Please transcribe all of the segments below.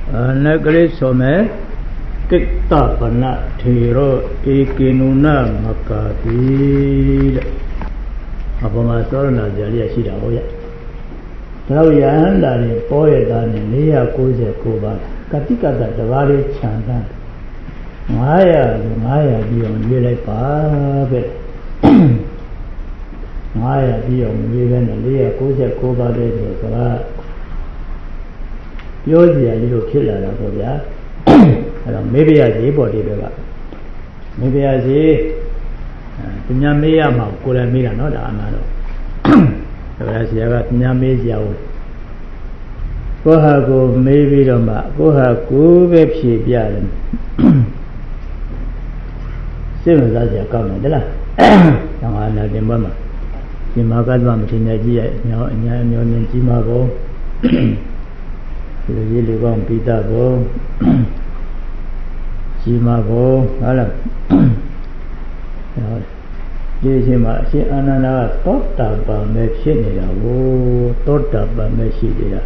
Negeri some kita pernah thiro ikinuna makati. Apa masalah jadi asyik dah ya. Kalau yang dari poe dan niya kuze kuba. Ketika dah terwari canda. Maya dia menjadi apa? Maya dia menjadi niya kuze kuba deh kalau. ပြောကြရလို့ဖြစ်လာတာပေါ့ဗျာအဲ့တော့မေဘရကြီးပေါ်ဒီဘက်ကမေဘရကြီးသူများမေးရမှာကိုယ်လည်းမေးတာเนาะဒါအမှန်တော့ဒါပဲဆရာကသူများမေးကြအောင်ကိုဟာကိုမေးပြီးတော့မှကိုဟာကိုပဲဖြေပြတယ်စိတ်ဝင်စားစရာကောင်းတယ်လား။ငါနာတင်ပွဲမှာဒီမှာကတော့မထင်နေကြည့်ရညောအညာအမျိုးမြင်ကြီးမှာပေါ့လူကြီးလူကောင်းပိတာကိုကြီးမှာကိုဟုတ်လားဒီအချိန်မှာအရှင်အာနန္ဒာကသောတာပန်ပဲဖြစ်နေတာကိုသောတာပန်ပဲရှိနေတာ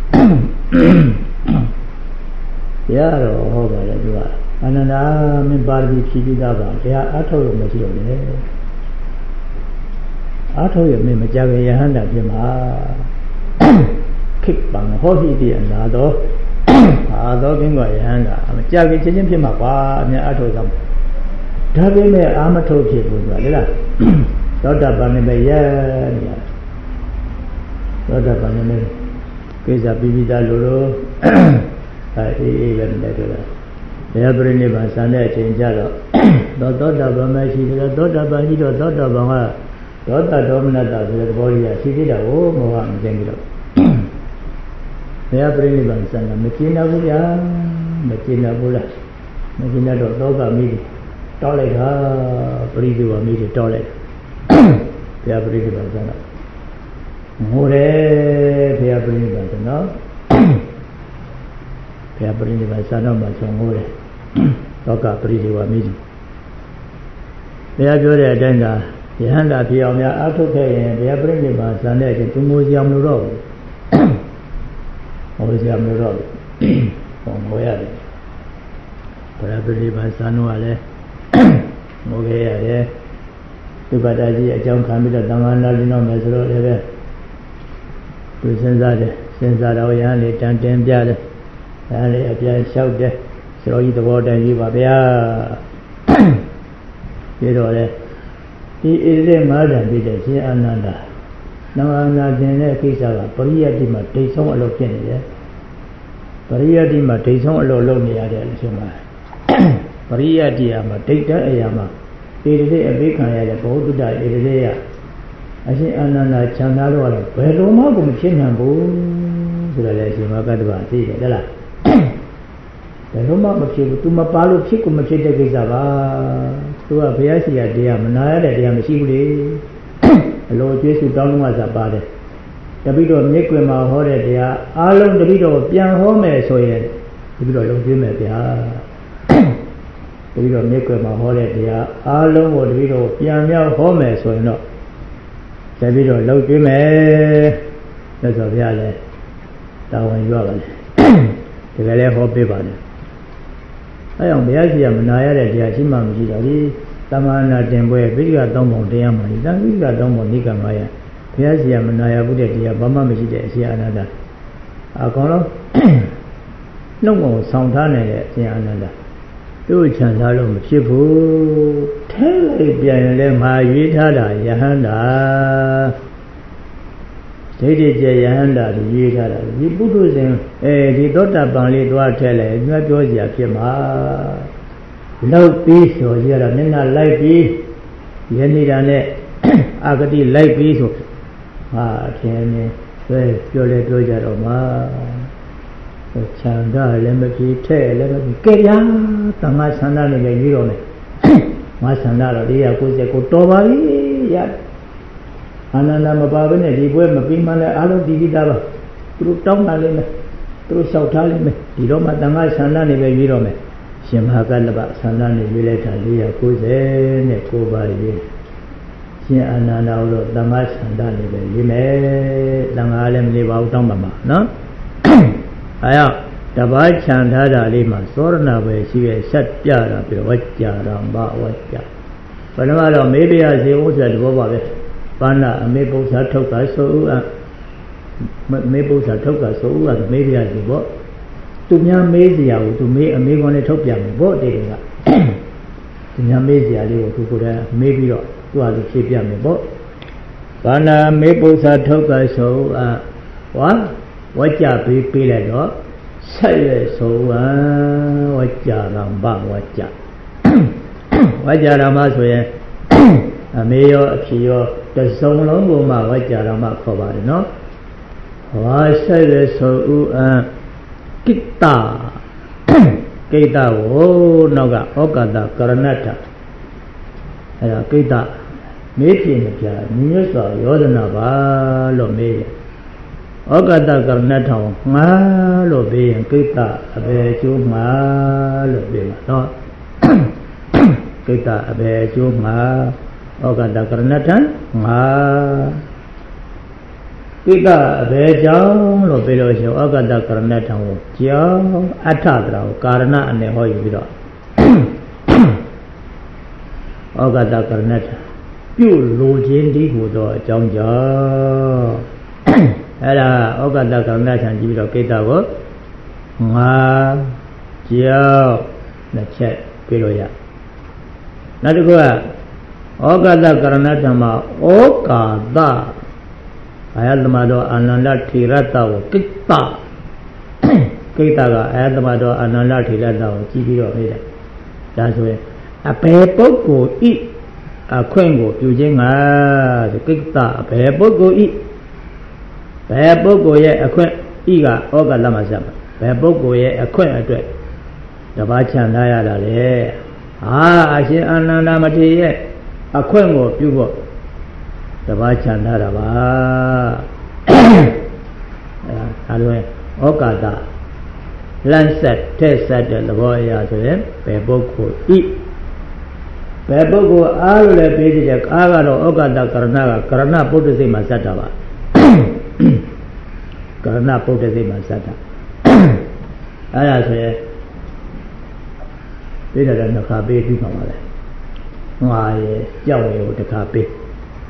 ရတော့ဟောပါလေသူကအာနန္ဒာမင်းပါရမီဖြည့်ပြီးသားပါတရားအထောက်ရမရှိတော့လေအထောက်ရမင်းမကြခင်ယဟန္တာဖြစ်မှာခိပံဟောဟိတိအနာတော့အာသောကင်းကယဟန္တာမကြခင်ချင်းချင်းဖြစ်မှာပါအများအထောက်ဆောင်ဒါပေမဲ့အာမထုတ်ဖြစ်ဘူးဆိုတာလေလားသောတာပန်နဲ့ပဲရဲနေတာသောတာပန်နဲ့ကိစ္စပြီးပြီးသားလို့အေးပဲနေတယ်လားဘယ်ပြိနိဗ္ဗာန်ဆန်တဲ့အချိန်ကျတော့သောတာပန်မရှိတယ်သောတာပန်ကြီးတော့သောတာပန်ကသောတာဒေါမနတဆိုတဲ့သဘောကြီးကရှိသေးတာကိုမောဟမကျင်ကြတော့ဘယ်ပြိနိဗ္ဗာန်ဆန်တာမကျင်တော့ဘူးဗျာမကျင်တော့ဘူးလားမကျင်တော့သောကမိတောက်လိုက်တာပရိသေဝမိတွေတောက်လိုက်ဘုရားပရိသေဝဆန်တော့ငိုတယ်ဘုရားပရိသေဝဆန်တော့ဘုရားပရိသေဝဆန်တော့မှဆုံးငိုတယ်သောကပရိသေဝမိတွေဘုရားပြောတဲ့အတိုင်းသာယဟန္တာဖြစ်အောင်များအားထုတ်ခဲ့ရင်ဘုရားပရိသေဝဆန်တဲ့အချိန်သူငိုကြမလို့တော့ဘူးဟောကြမလို့တော့ဟောငိုရတယ်ဘုရားပရိသေဝဆန်တော့လည်းငိုခဲ့ရတယ်ဒုက္ခတာကြီးအကြောင်းခံပြီးတော့သံဃာနာလင်းတော့မယ်ဆိုတော့လည်းပဲသူစဉ်းစားတယ်စဉ်းစားတော့ရဟန်းလေးတန်တင်ပြတယ်ရဟန်းလေးအပြန်လျှောက်တယ်စရောကြီးသဘောတန်ကြီးပါဗျာပြီးတော့လေဒီဣရိ၅တန်ပြီးတဲ့ရှင်အာနန္ဒာနဝနာတင်တဲ့ကိစ္စကပရိယတ္တိမှာဒိဋ္ဌဆုံးအလုပ်ဖြစ်နေတယ်ပရိယတ္တိမှာဒိဋ္ဌဆုံးအလုပ်လုပ်နေရတယ်လို့ဆိုမှာပရိယတ္တိမှာဒိဋ္ဌအရာမှာဣရိလေးအဘိခံရတဲ့ဘုဒ္ဓဣရိလေးကအရှင်အာနန္ဒာခြံသားတော့ဘယ်လိုမှကိုမဖြစ်နိုင်ဘူးဆိုတော့လေရှင်မကတ္တဗာသိတယ်လားဘယ်လိုမှမဖြစ်ဘူး तू မပါလို့ဖြစ်ကိုမဖြစ်တဲ့ကိစ္စပါ तू ကဘုရားရှိခိုးတရားမနာရတဲ့တရားမရှိဘူးလေအလိုကျေးဇူးတောင်းလို့မှသာပါတယ်တပိတော့မြစ်ကွယ်မှာဟောတဲ့တရားအားလုံးတပိတော့ပြန်ဟောမယ်ဆိုရင်တပိတော့လုံကျွေးမယ်ဗျာတပိတော့မြစ်ကွယ်မှာဟောတဲ့တရားအားလုံးကိုတပိတော့ပြန်မြောက်ဟောမယ်ဆိုရင်တော့တပိတော့လုံကျွေးမယ်လို့ဆိုဗျာလေတာဝန်ယူရပါလေတကယ်လည်းဟောပေးပါလေအဲအောင်ဘုရားရှိခိုးမနာရတဲ့တရားရှိမှမရှိတော့ဒီသမဏတင်ပွဲပိဋကသုံးပုံတရားမှဒီတန်ပိဋကသုံးပုံနိကမယဘုရားရှိခိုးမနာရဘူးတဲ့တရားဘာမှမရှိတဲ့အရှင်အာနန္ဒာအကောင်လုံးနှုတ်ကိုဆောင်ထားနေတဲ့အရှင်အာနန္ဒာသူ့ချမ်းသာလို့မဖြစ်ဘူးထဲလိုက်ပြန်ရင်လည်းမာရွေးထားတာယဟန္တာဒိဋ္ဌိကျေယဟန္တာကိုရွေးထားတာဒီပုထုဇဉ်ဒီသောတာပန်လေးသွားထဲလဲညွှန်ပြောစရာဖြစ်မှာလောက်ပြီးဆိုရတာမျက်နှာလိုက်ပြီးယနေတာနဲ့အာဂတိလိုက်ပြီးဆိုဟာထင်နေပြောလဲပြောကြတော့မှာချန္ဒလည်းမဖြစ်ထဲလည်းမဖြစ်ကဲဗျာတမ္မာဆန္ဒနဲ့လည်းရွေးတော့မယ်ငါဆန္ဒတော့190တော်ပါပြီရအာနန္ဒာမပါဘဲနဲ့ဒီပွဲမပြီးမှလည်းအားလုံးဒီပြီးသားပါသူတို့တောင်းတာလိမ့်မယ်သူတို့လျှောက်ထားလိမ့်မယ်ဒီတော့မှတန်ခါဆန္ဒနဲ့ပဲရွေးတော့မယ်ရှင်မဟာကလပဆန္ဒနဲ့ရွေးလိုက်တာ490ပါရွေးရှင်အာနန္ဒာတို့တန်ခါဆန္ဒနဲ့ပဲရွေးမယ်တန်ခါလည်းမနေပါဘူးတောင်းပါမှာနော်အဲကြောင့်တ ba chanda da lima sorna be shi ye sat pya da pi wajja ramba wajja panama lo me piya se wo sa tbo ba be pana ame pusa thokka so me pusa thokka so me piya se bo tu nya me sia wo tu me ame kon le thok pya me bo te de ka tu nya me sia le wo tu ko da me pi do tu ha lu phit pya me bo pana me pusa thokka so wa wajja pi lai do sai ye so wajja ramba wajja wajja ramba so ye ame yo a phi yo twa song long ko ma wajja ramba khaw ba de no wa sai ye so kitta kitta wo no ka okata karanata aya kitta me phin ne pya nyut so yodana ba lo me okata karanata nga lo be yin kitta abe chu nga lo be no kitta abe chu nga okata karanata nga kitta abe chang lo be lo so okata karanata wo chang atha tra wo karana ane ho yu bi do okata karanata pyu lo chin di hu do chang jaအဲ့ဒါဩကတကရဏထံကြည့်ပြီးတော့ကိတ္တကိုငါကြောက်နှစ်ချက်ပြလို့ရနောက်တစ်ခုကဩကတကရဏထံမှာဩကာသအာယသမတော်အာနန္ဒထေရတ္တကိုကိတ္တကိတ္တကအာယသမတော်အာနန္ဒထေရတ္တကိုကြည့်ပြီးတော့ဟဲ့ဒါဆိုရင်အဘယ်ပုဂ္ဂိုလ်ဤအခွင့်ကိုပြုခြင်းငါဆိုကိတ္တအဘယ်ပုဂ္ဂိုလ်ဤဘယ်ပုဂ္ဂိုလ်ရဲ့အခွင့်ဤကဩကတမဆက်ဘယ်ပုဂ္ဂိုလ်ရဲ့အခွင့်အတွက်တပါးချန်ထားရတာလေဟာအရှင်အာနန္ဒမထေရရဲ့အခွင့်ကိုပြုဖို့တပါးချန်ထားတာပါအဲဒါလိုဩကာသလန့်ဆက်ထဲ့ဆက်တဲ့သဘောအရာဆိုရင်ဘယ်ပုဂ္ဂိုလ်ဤဘယ်ပုဂ္ဂိုလ်အားလို့လည်းပေးတဲ့အားကတော့ဩကာသကရဏကကရဏပုဒ္ဒစိတ်မှာစက်တာပါကရဏပုဒ္ဒစိတ်မှာစက်တာအဲ့ဒါဆိုရင်ပြည့်တယ်နှစ်ခါပေးပြီးပါပါလေငါရဲ့ကြောက်ရကိုတစ်ခါပေးဩ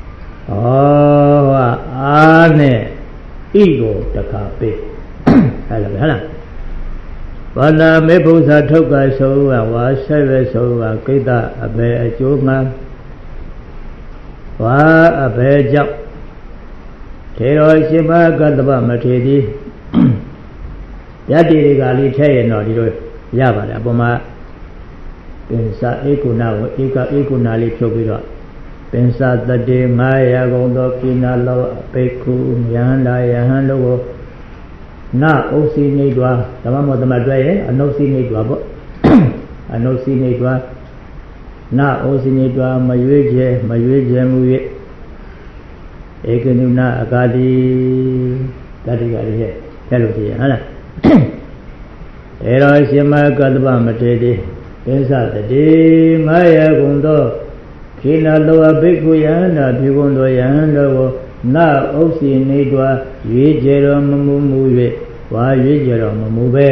အားနဲ့ဤကိုတစ်ခါပေးအဲ့လိုပဲဟုတ်လားဘာနာမေဖို့စာထုတ်ကဆိုဝါဆက်ပဲဆိုဝကိတ္တအဘယ်အကျိုးမှဝါအဘယ်ကြောင့်ထေရောရှင်မကတ္တဗမထေတိယတ္တိတွေကလေးထဲရင်တော့ဒီလိုရပါတယ်အပေါ်မှာပင်စာဧကုဏကိုဧကုဏလေးဖြုတ်ပြီးတော့ပင်စာတတေ900ကုန်သောကိနာလောဘိက္ခုယဟန္တာယဟန်တို့ကိုနဥစီနေတွာဓမ္မမောသမတွဲရဲ့အနုစီနေတွာပေါ့အနုစီနေတွာနဥစီနေတွာမရွေးချယ်မူ၍ဧကနုနာအကာတိတတိကလေးရဲ့အဲ့လိုကြည့်ရဟုတ်လားတေရောရှင်မကတ္တဗမထေတိပင်စတတိ900ကုန်သောခိနာလောဘိက္ခုယဟန္တာပြုကုန်သောယဟန်တို့ကိုနဥစ္စီနေတွာရွေးကြတော်မမူ၍ဝါရွေးကြတော်မမူပဲ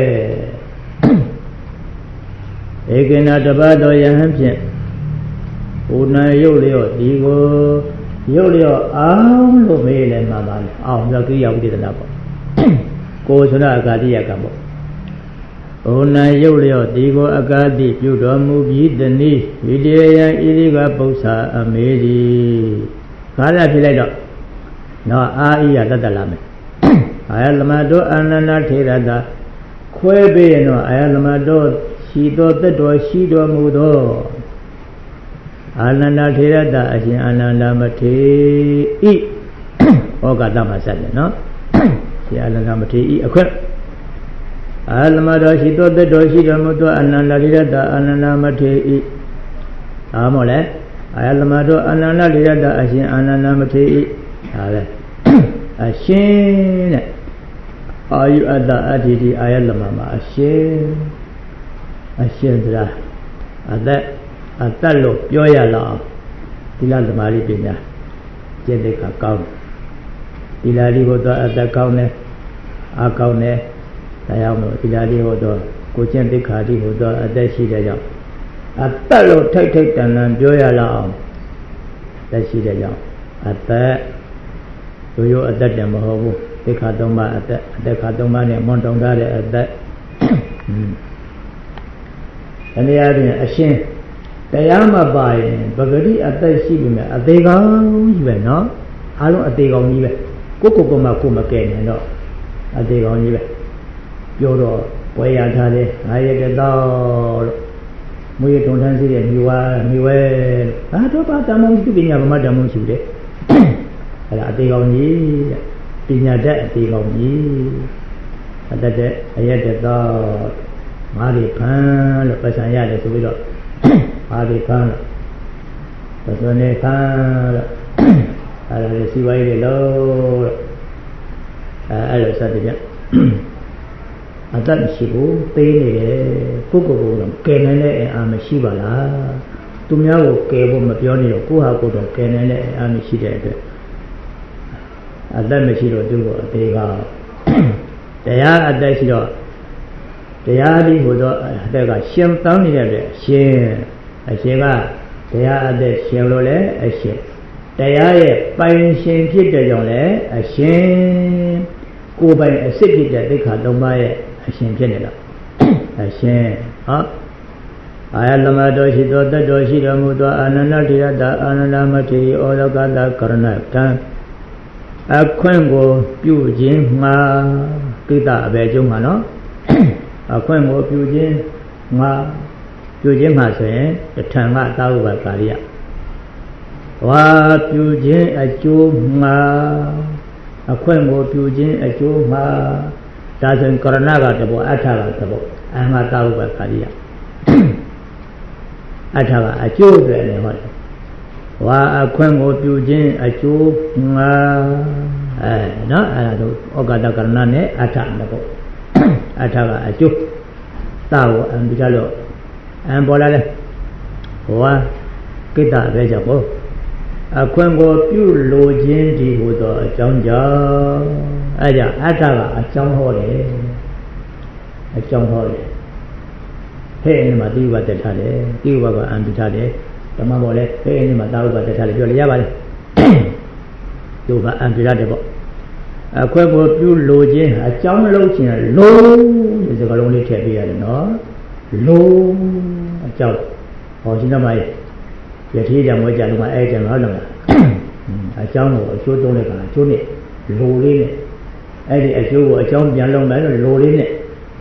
ဧကေနတပတ်သောယဟန်ဖြင့်ဘုနာရုပ်လျော့ဒီကိုရုပ်လျော့အောင်လို့မေးလဲမှာပါလေအောင်ဆိုကိရိယာဝိသေသနာပေါ့ကိုယ်ဆိုတော့အကာတိယကံပေါ့ဘုနာရုပ်လျော့ဒီကိုအကာတိပြုတော်မူပြီးတနည်းဝိတယယံဣရိကပု္ပ္ပာအမေဒီခါရဖြစ်လိုက်တော့နော်အာဣယတတလာမယ်အာယသမတောအာနန္ဒထေရတခွဲပေးရင်တော့အာယသမတောရှိတော်သက်တော်ရှိတော်မူသောအာနန္ဒထေရတအရှင်အာနန္ဒမထေဤဩကာသမှာဆက်တယ်နော်ရှင်အာနန္ဒမထေဤအခွင့်အာသမတောရှိတော်သက်တော်ရှိတော်မူသောအာနန္ဒထေရတအာနန္ဒမထေဤဒါမို့လဲအာသမတောအာနန္ဒထေရတအရှင်အာနန္ဒမထေဤဒါပဲအရှင်တဲ့အာယုအတ္တအတ္တိတိအာယလမမှာအရှင်ဆိုတာအသက်လို့ပြောရလောက်သီလသမာဓိပညာကျင့်တဲ့ကကောင်းသီလလေးကိုတော့အသက်ကောင်းတယ်အကောင်းတယ်တရားမို့ဒီလာလေးဟိုတော့ကိုကျင့်သိက္ခာတိဟိုတော့အသက်ရှိတဲ့ကြောင့်အသက်လို့ထိတ်ထိတ်တန်တန်ပြောရလောက်အောင်သက်ရှိတဲ့ကြောင့်အသက်ရိုးအသက်တည်းမဟုတ်ဘူးသိက္ခာ၃ပါးအသက်ခါ၃ပါးနဲ့မွန်တုံထားတဲ့အသက်တရားဖြင့်အရှင်တရားမပါရင်ပဂတိအသက်ရှိပြီမဲ့အသေးကောင်းကြီးပဲနော်အားလုံးအသေးကောင်းကြီးပဲကိုမှကိုမကဲနိုင်တော့အသေးကောင်းကြီးပဲပြောတော့ပွဲရထားတယ်ငါရတဲ့တော့လို့မွေးတုံထမ်းစီရဲ့မိဝဲတော့ပါတမုံရှိပညာဗမတမုံရှိတယ်အဲ့ဒါအသေးကောင်းကြီးပညာတတ်အသေးကောင်းကြီးအတတ်တဲ့အရက်တော့ငါးတွေဖမ်းလို့ပတ်စံရတယ်ဆိုပြီးတော့ငါးတွေဖမ်းလို့ပတ်စံနဲ့ဖမ်းလို့အဲ့ဒါလည်းစီဝိုင်းတွေလို့အဲ့လိုစတဲ့ကြအတတ်ရှိဖို့သေးနေတယ်ကိုတော့ကယ်နိုင်တဲ့အအာမရှိပါလားသူများကိုကယ်ဖို့မပြောနေတော့ကိုဟာကိုတော့ကယ်နိုင်တဲ့အအာမရှိတဲ့အတွက်အတတ်မရှိတော့သူ့ကိုအသေးကတရားအတတ်ရှိတော့တရားဒီဟိုတော့အတက်ကရှင်တောင်းနေတဲ့အတွက်အရှင်ကတရားအသက်ရှင်လို့လဲအရှင်တရားရဲ့ပိုင်ရှင်ဖြစ်တဲ့ကြောင့်လဲအရှင်ကိုယ်ပိုင်အစစ်ဖြစ်တဲ့သိက္ခာ၃ပါးရဲ့အရှင်ဖြစ်နေတော့အရှင်ဟောအာယလမတော်ရှိသောတတ်တော်ရှိတော်မူသောအာနန္ဒထေရတာအာနန္ဒမထေရဩဒကတာကရဏကံအခွင့်ကိုပြုခြင်းမှာကိတ္တအဘယ်ကျုံးမှာနော်အခွင့်ကိုပြုခြင်းမှာဆိုရင်တထံကသာဝကကာရိယဝါပြုခြင်းအကျိုးမှာအခွင့်ကိုပြုခြင်းအကျိုးမှာဒါဆိုရင်ကရဏကတဘောအဋ္ဌကတဘောအမှသာဝကကာရိယအဋ္ဌကအကျိုးတွေလည်းဟောတယ်ဝါအခွင့်ကိုပြုခြင်းအကျိုးမှာနော်အဲ့ဒါတို့ဩဃတကရဏနဲ့အဋ္ဌတဘောအဋ္ဌကအကျိုးသာဝအံဒီကလို့အံပေါ်လာလဲဝါကိတ္တပဲကြောင့်ပေါ့အခွင့်ကိုပြုလိုခြင်းဒီဟူသောအကြောင်းကြောင့်အဲကြောင့်အဋ္ဌကအကြောင်းဟောတယ်ဟဲ့ဒီမှာတိဝတ္တထားတယ်တိဝကအံပြထားတယ်ဓမ္မပေါ်လဲဟဲ့ဒီမှာတာဝတ္တထားတယ်ပြောရရပါလေသူကအံပြထားတယ်ပေါ့အခွင့်ကိုပြုလိုခြင်းအကြောင်းလုံးခြင်းလိုဒီစကားလုံးလေးထည့်ပေးရတယ်နော်လိုအကြောင်းဟောရှင်သမိုင်းရထေးကြံဝဲကြလုံးကအဲ့ကြံတော့လုံးအကြောင်းကိုအကျိုးသုံးလိုက်ပါအကျိုးနဲ့လိုလေးနဲ့အဲ့ဒီအကျိုးကိုအကြောင်းပြန်လုံးမယ်လို့လိုလေးနဲ့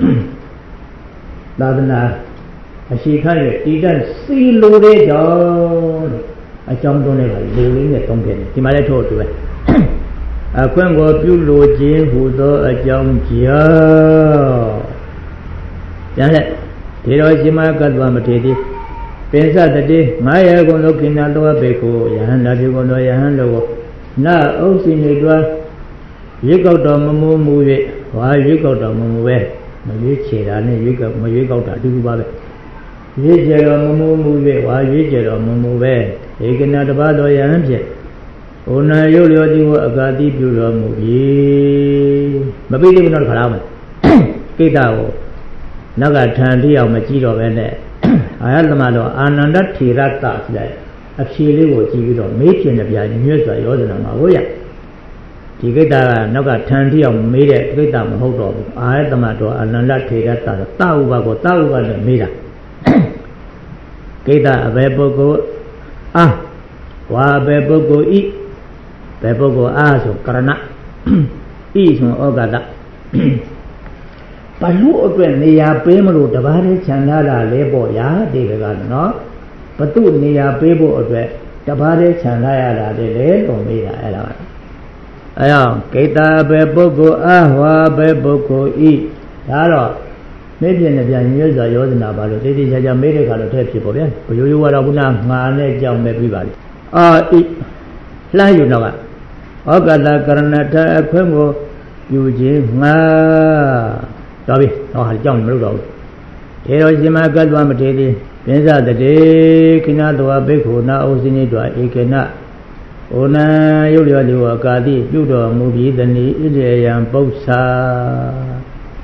သာသနာအရှိခရဲ့တည်တတ်စီလိုတဲ့ကြောင့်အကြောင်းသုံးလိုက်ပါလိုလေးနဲ့သုံးခဲ့တယ်ဒီမှာလည်းထို့တူပဲအခွင့်ကိုပြုလိုခြင်းဟူသောအကြောင်းကြောင့်ပြန်လက်ဒီတော်ရှင်မကတ္တဝမထေတိပိစတတိ900ခုသောကိဏလောဘေကုယဟန္တာပြုကုန်သောယဟန်တို့ကိုနအုပ်စီနေတွားရွေးကောက်တော်မမူမူ၍ဝါရွေးကောက်တော်မမူပဲမရွေးချယ်တာနဲ့မရွေးကောက်တာအတူတူပါပဲရွေးချယ်တော်မမူမူ၍ဝါရွေးချယ်တော်မမူပဲဧကနာတပါးသောယဟန်ဖြင့်ဩနာရုပ်လျောတိကိုအကာတိပြုတော်မူပြီမပြီးသေးဘူးတော့ခါလားမယ်ကိတ္တကိုနောက်ကထံတိအောင်မကြည့်တော့ပဲနဲ့အာယသမတော်အာနန္ဒထေရတဆိုတဲ့အဖြေလေးကိုကြည့်ပြီးတော့မေးပြတဲ့ပြာညွှတ်စွာရောစနာမှာဟုတ်ရဒီကိတ္တကနောက်ကထံတိအောင်မေးတဲ့ကိတ္တမဟုတ်တော့ဘူးအာယသမတော်အာနန္ဒထေရတတဥပကိုတဥပနဲ့မေးတာကိတ္တအဘယ်ပုဂ္ဂိုလ်ဝါအဘယ်ပုဂ္ဂိုလ်ဤဘယ်ပုဂ္ဂိုလ်အားဆိုကရဏဤဆိုဩဃတဘလို့အတွက်နေရာပေးမလို့တပါးတည်းခြံထားတာလဲပေါ့ဗျာဒီကနော်ဘသူနေရာပေးဖို့အတွက်တပါးတည်းခြံထားရတာလေလို့မေးတာအဲ့ဒါအဲ့တော့ကိတ္တပဲပုဂ္ဂိုလ်အားဟောပဲပုဂ္ဂိုလ်ဤဒါတော့မေးပြနေပြန်ရွေးစွာယောဇနာပါလို့တိတိကျကျမေးတဲ့ခါတော့ထည့်ဖြစ်ပေါ့ဗျာဘယိုးရိုးကတော့ခုနငါနဲ့ကြောင်ပဲပြီးပါလိဤလှမ်းယူတော့ကဩကတကရဏထအခွင့်ကိုယူခြင်းငါတော်ပြီဟောဟာကြောင်းမလို့တော့ဘူးထေရောရှင်မကတ္တဝမထေတိပိစတတိခိနတောဘိက္ခုနာဩစိနိတောဧကေနဩနာယုတ်လျောတိဝကာတိပြုတော်မူပြီးတဏိဣရေယံပု္ပ္ပာ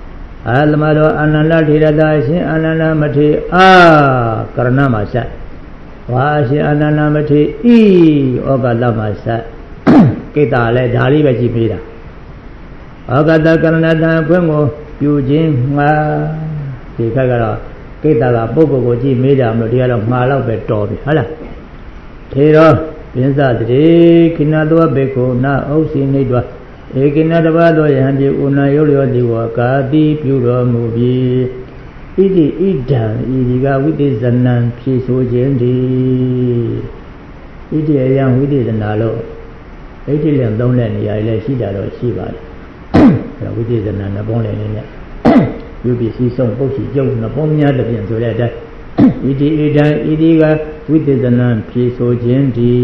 Alamado Ananda Tirada Shin Ananda Mati Karana Masa Washi Ananda Mati Ogada Masa Kita Le Dali Baji Mira Ogada Karana Pemo Yujin Ma Tikagara Kita Boko Ji Mira Mudia Mala Betori Hala Tiro Pinza Tri Kinadua Beko Na Osi Nidwa Ekinadabado Yandi Una Yolio Diwakati Puro Mubi Idi Idan Idiga Widi Zanan Piso Jendi Idi Ayang Widi Zanalo Idi Lam Donlan Yale Sidaro Shiva Widi Zanan Bonlen UBC Song Boshi Jung Naponia the Pianzoleta Idi Idan Idiga Widi Zanan Piso Jendi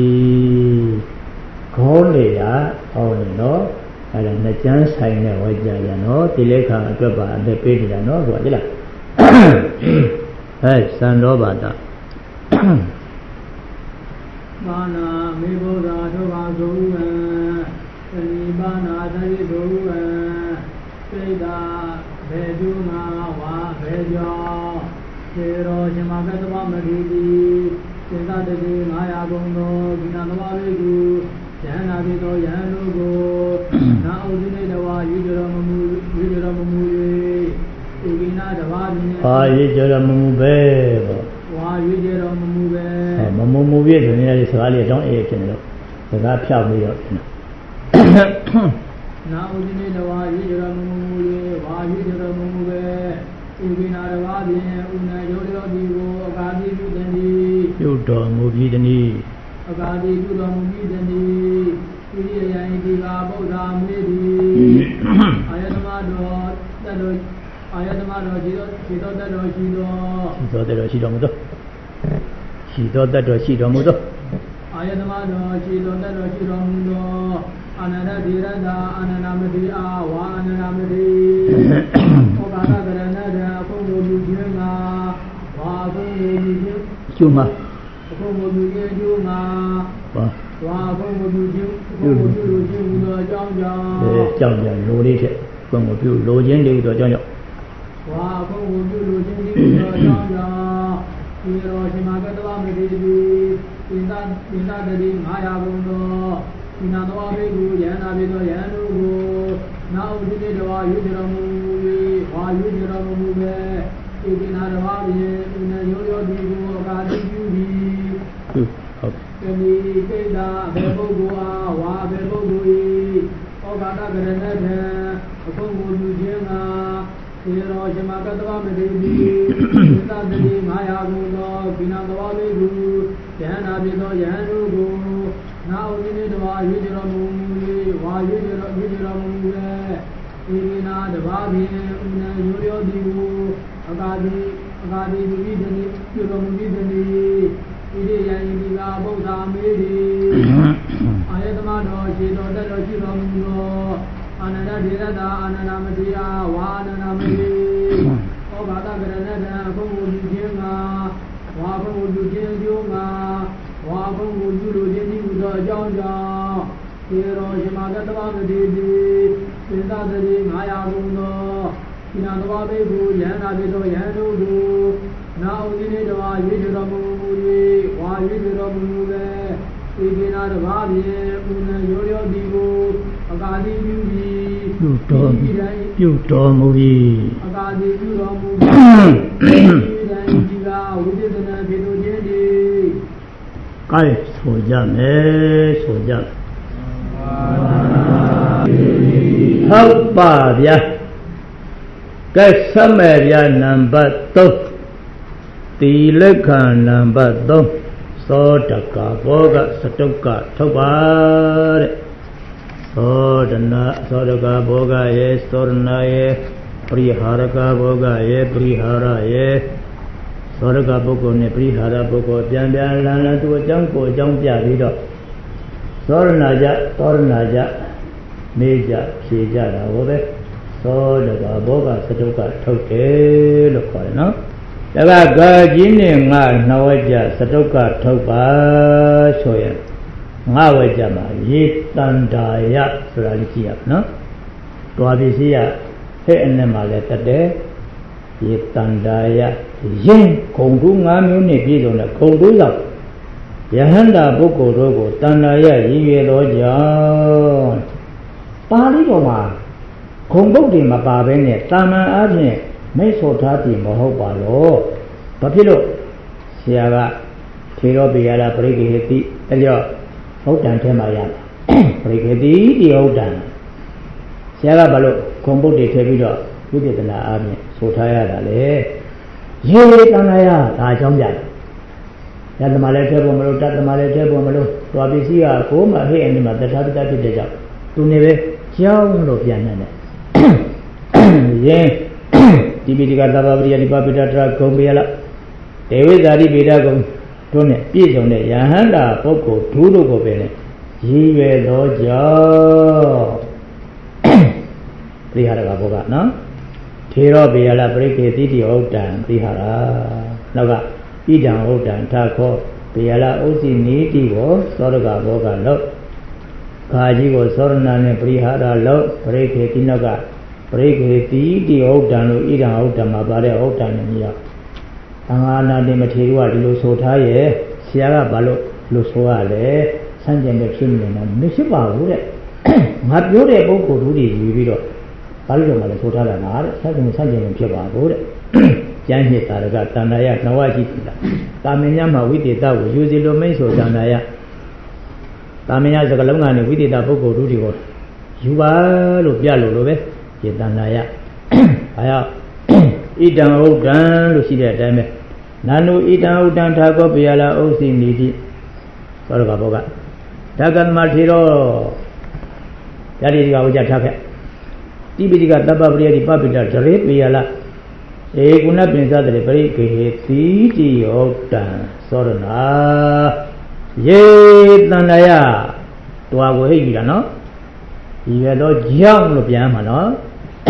Kolea No na chance sign a waja no, Tileka, Draba, the Pedra, no, Guadilla. Hey, San Robata Mana, Miboda, Tobago, Nibana, Daido, Peda, Beduma, Bejo, Pero, Shimagata, Magidi, Sindadi, Maya Bono, Ginanawagu. Jana Vito Yanugo, now Zinadawa, Yudaramu, Ugina, the Vadi, Yudaramu, why Yudaramu, Mamu, the nearest valley, don't eat in the Gap shall be up. Now Zinadawa, Yudaramu, why Yudaramu, Ugina, the Vadi, Una Yodio, Gadi, Yudamu, Yudani. Agadi Mudani, Idiga Boda Medi, Ayamado, she thought that she don't. She thought that she don't. Ayamado, she thought that she don't. Anana Dirada, Ananamadi, Ananamadi, Ogada Granada, Juma. Trong giờ lô đi sẽ còn một phiếu lô chiến đi rồi cho nhậu. Cái số giảm ấy số giảm học bà bia cái sâm bia number 2 tỷ lệ khăn number 2 số đặc cả boga satu cả thâu ba đấy số đặc cả boga ye sorna ye prihara cả boga ye prihara ye Sorga Boko ne Prihara Boko Pian Pian Lana to Jang Ko Jang Pia Bi Do Sornaja Meja Pija Da Obe Sorga Boga Satuka Toke loခေါ်တယ်နော်ဒါကဂါကြီးနဲ့ငါနှစ်ဝက်ကြစတုကထုတ်ပါဆိုရင်ငါဝက်ကြမှာရေတန္တာယဆိုတာလေးကြည့်ရနော်တွားပစ္စည်းက Hey and them are let a day. Yetandaya Yin Kondu Ngami Nipid on a Kondu up. Yahanda Boko Rogo, Tandaya, Yellow John Pali Roma Kongbodi Mababene, Tama Agne, Mesotati Mohopalo, Papilo, Siaga, Tiro Biala, Brigati, Elio, Hotan Temaya, Brigati, the Odan. Siaga Balo, Kongbodi Tebido, with it in the army, Sotaya, Ye, Tanaya, Tajamja. That the Malay Bomero, that the Malay Bomero, to Abisia, Homa, he and the Mother Tabita Deja, to Neve, Chiao Lopiana. Ye, Tibitica Tababria, the Papita, Combiala, David Adi Vidago, Tone, Pizone, Yahanda, Poco, Tudo Gobene, Jive Dojo Prihara Boga, no? Tiro Biala break a titi otan, Prihara, Naga. Idang Odan Tako, Piala Osi Niti was Sorga Boga Lo Kaji was Sornan Prihara Lo, break a tinaga, break a tea, Odan, Idang Odan, Mabare Odan and Ya. Angana de Material Lusotaye, Sierra Balo, Lusoale, Sanjan the Chimney and Mishipa Wood. Not your Boko Rudi, Vido, Palio Malasota, Sanjan and Pipa Wood. Janji Taraga, Tanaya, Nawaji, Tamiama, we did that with Uzi Lomeso, Tanaya. Tamia Zagalanga, we did that Boko Rudigo. You are Lupialo, Yetanaya. Aya Idan Odan, Lucia Dame. Nanu Idan Odan Tago, Piala, Osi Nidi, Sorga Boga. Tagan Martiro Yadi Taka. Tibica Tababria, the Papita, Jare, Piala. Eguna Pinza the break a tea otan, Sorana Ye Tanaya to our Hegano. You had no young Lupiamano.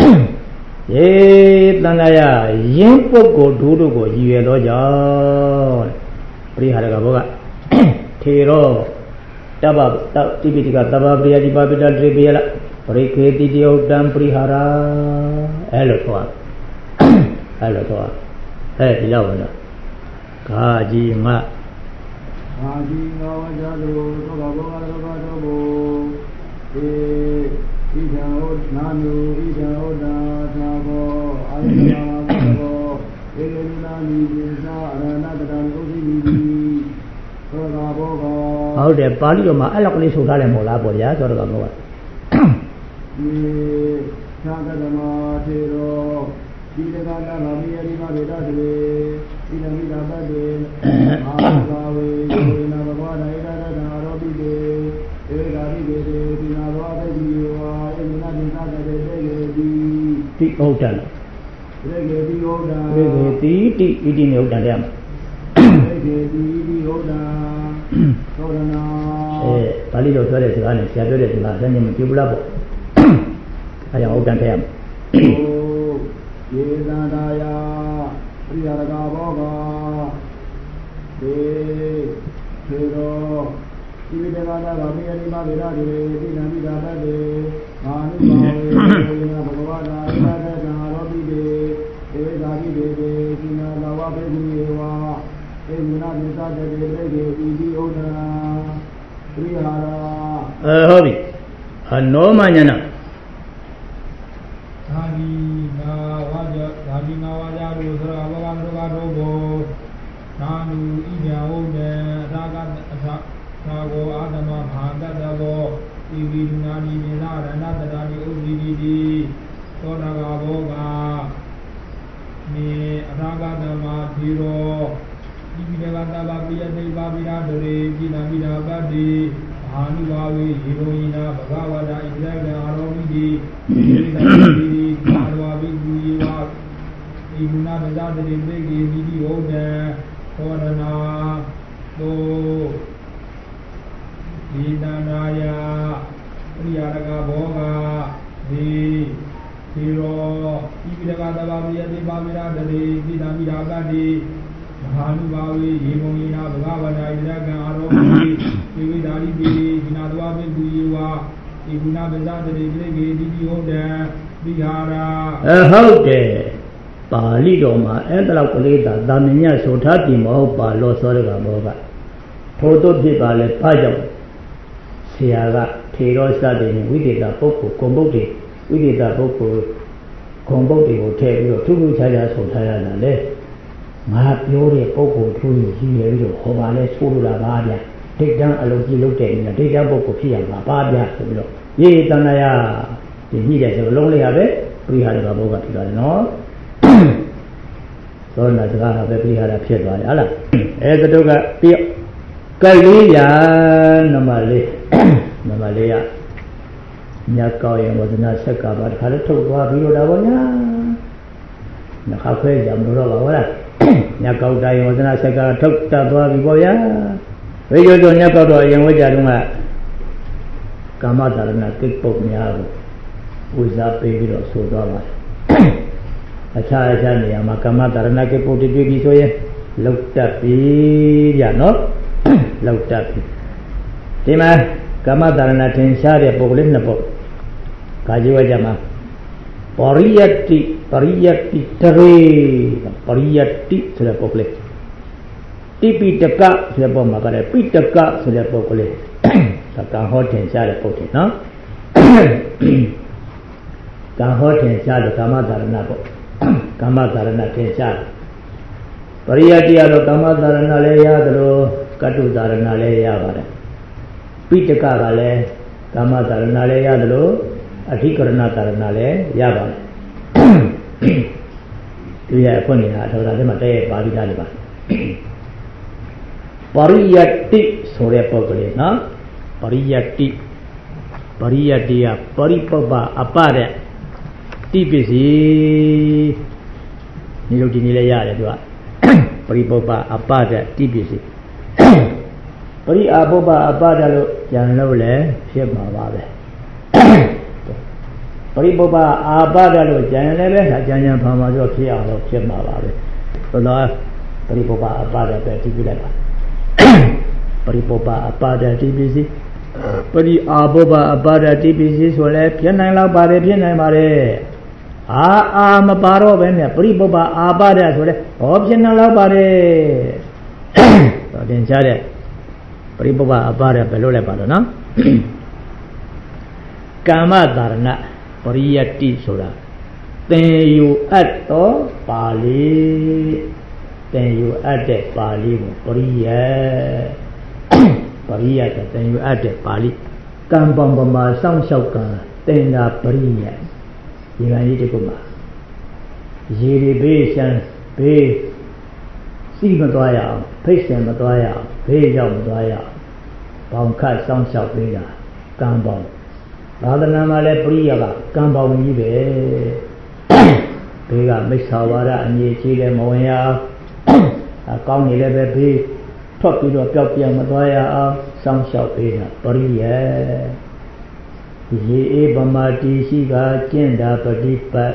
Ye Tanaya, Yimpo go Dudugo, you had no John Priharagaboga Tiro Tabab, Tibitica Tababria, the Babita Tribiala, break a tea otan Prihara Elotoa. Hello, hey, Lavana Kaji Ma Kaji Navajado, Ida Nanu, Ida Oda, Tavo, Ayano, Elena, Nadi, How the body of my eloquently so that Mola Boya or Gamoa Sagadama, Tero. Ida Yedandaya, Priyaraga Boga, De, Pero, Ividavada, Ramiri, Maviradi, Dinamida, Manu, Bhavana, Robi, Evidadi, Kina, Lava, Emuna, Idi, Oda, Priyara. Hobby, no manana. Nanu Ida Ode, Raga Sago, Adama, Hagabo, Ivinani, another Udi, Sonaga Boga, Ne Raga Tiro, Ivinagata Babia de Babida, Dinamida Badi, Hanuawi, Heroina, Bagavada, Ilaga, Aromidi, Marwabi, Imuna, the other Big Ode. Korana to Dinanaya Priyaraga Boga the Tiro Ibidagada Babia de Babira the Dinamida Gadi Hanubawi Yimona Bhavana Ilaga Aromi Ividari Dinadwa Buiwa Ibuna Bezada the Didi Oda ဟုတ်တယ်ပါဠိတော်မှာအဲ့ဒါလောက်ကလေးသာမညဆိုထားပြီမဟုတ်ပါလို့ဆိုရတာဘောကထို့သို့ဖြစ်ပါလေဘာကြောင့်ဆရာကထေရောစတဲ့ဝိသေသပုဂ္ဂိုလ်ဂုံပုဒ်တွေဝိသေသပုဂ္ဂိုလ်ဂုံပုဒ်တွေကိုထည့်ပြီးတော့ထူးထူးခြားခြားဆိုထားရတာလေငါပြောတဲ့ပုဂ္ဂိုလ်ထူးကိုကြီးရပြီးတော့ဟောပါလဲဆိုလိုတာပါဗျာဒိဋ္ဌံအလုံးကြီးလုပ်တဲ့နေတာဒိဋ္ဌံပုဂ္ဂိုလ်ဖြစ်ရမှာပါဗျာဆိုပြီးတော့ယေတဏယဒီညှိတဲ့စကားလုံးလေးရပဲပြိဟာရကဘောကဖြစ်သွားတယ်နော်သောနာစကားပဲပြိဟာရဖြစ်သွားတယ်ဟုတ်လားအဲတုကပြကလေးရနမလေးရညကောင်းရင်ဝဇနာဆက်ကပါတခါလည်းထုတ်သွားပြီးတော့ဒါပေါ့ညာနှခါခွဲကြမလို့တော့ပါဟုတ်လားညကောက်တိုင်းဝဇနာဆက်ကထုတ်တတ်သွားပြီပေါ့ဗျာဝိဇ္ဇောညကောက်တော့အရင်ဝိဇ္ဇာတုန်းကကာမတာရဏကိပုတ်များကိုဝိဇ္ဇာပေးပြီးတော့ဆိုသွားပါတယ်အခြားနေရာမှာကာမတာရဏကိပုတ်တွေ့ပြီဆိုရင်လောက်တတ်ပြီဗျာနော်လောက်တတ်ပြီဒီမှာကာမတာရဏထင်ရှားတဲ့ပုဂ္ဂိုလ်နှစ်ပုဒ်ကာကြီးဝကြမှာပရိယတ္တိတရေပရိယတ္တိဆိုတဲ့ပုဂ္ဂိုလ်တိပိတကဆိုတဲ့ပုဂ္ဂိုလ်မှာကလည်းပိတကဆိုတဲ့ပုဂ္ဂိုလ်ကံဟောထင်ရှားတဲ့ပုဂ္ဂိုလ်နော်ကံဟောထင်ရှားတဲ့ကာမတာရဏပုဂ္ဂိုလ်ကာမတာရဏထင်ရှားပရိယတ္တိကတော့ကာမတာရဏလည်းရသလိုကတုတာရဏလည်းရပါတယ်ပိတကကလည်းကာမတာရဏလည်းရသလိုအဓိကရဏတာရဏလည်းရပါတယ်ဒီရအခွင့်နေတာထောက်တာထဲမှာတည့်ပါဠိသားတွေပါပရိယတ္တိဆိုတဲ့ပုဂ္ဂိုလ်နော်ပရိယတ္တိကပရိပပအပတဲ့တိပစ္စည်းဒီလိုဒီနည်းလည်းရတယ်သူကပရိပပအပတဲ့တိပစ္စည်းပရိအာပုပ္ပအပဒလို့ကြံလို့လည်းဖြစ်မှာပါပဲပရိပုပ္ပအာပဒလို့ကြံလည်းပဲကြံဖာမှာဆိုဖြစ်အောင်လို့ဖြစ်မှာပါပဲဆိုတော့ပရိပုပ္ပအပဒပဲတိပြလိုက်ပါပရိပုပ္ပအပဒတိပစ္စည်းပရိအာပုပ္ပအပဒတိပစ္စည်းဆိုလဲဖြစ်နိုင်တော့ပါတယ်ဖြစ်နိုင်ပါတယ်အာမပါတော့ပဲမြတ်ပရိပုပ္ပအာပဒဆိုလဲဟောဖြစ်နိုင်တော့ပါတယ်တော့တင်ချတဲ့ပရိပုပ္ပအပဒဘယ်လိုလဲပါတော့နော်ကာမတာရဏပရိယတ္တိဆိုတာသင်ယူအပ်သောပါဠိသင်ယူအပ်တဲ့ပါဠိကိုပရိယကသင်ယူအပ်တဲ့ပါဠိကံပေါင်းပမာစောင့်ရှောက်ကံသင်္တာပရိယဒီကံကြီးတခုမှာရေတွေဘေးရှမ်းဘေးစီမသွားရအောင်ဖိတ်ဆင်မသွားရအောင်ဘေးရောက်မသွားရအောင်ပေါင်ခတ်စောင့်ရှောက်ပေးတာကံပေါင်းသာသနာမှာလည်းပရိယကကံပေါင်းကြီးပဲဘေးကမိစ္ဆာဝါဒအငြိကြီးလည်းမဝင်ရအောင်အကောင်းနေလည်းပဲဘေးထွက်ပြီးတော့ပျောက်ပြမသွားရအောင်စောင့်ရှောက်ပေးတာပရိယရေအေးဗမာတိရှိကကျင့်တာပฏิပတ်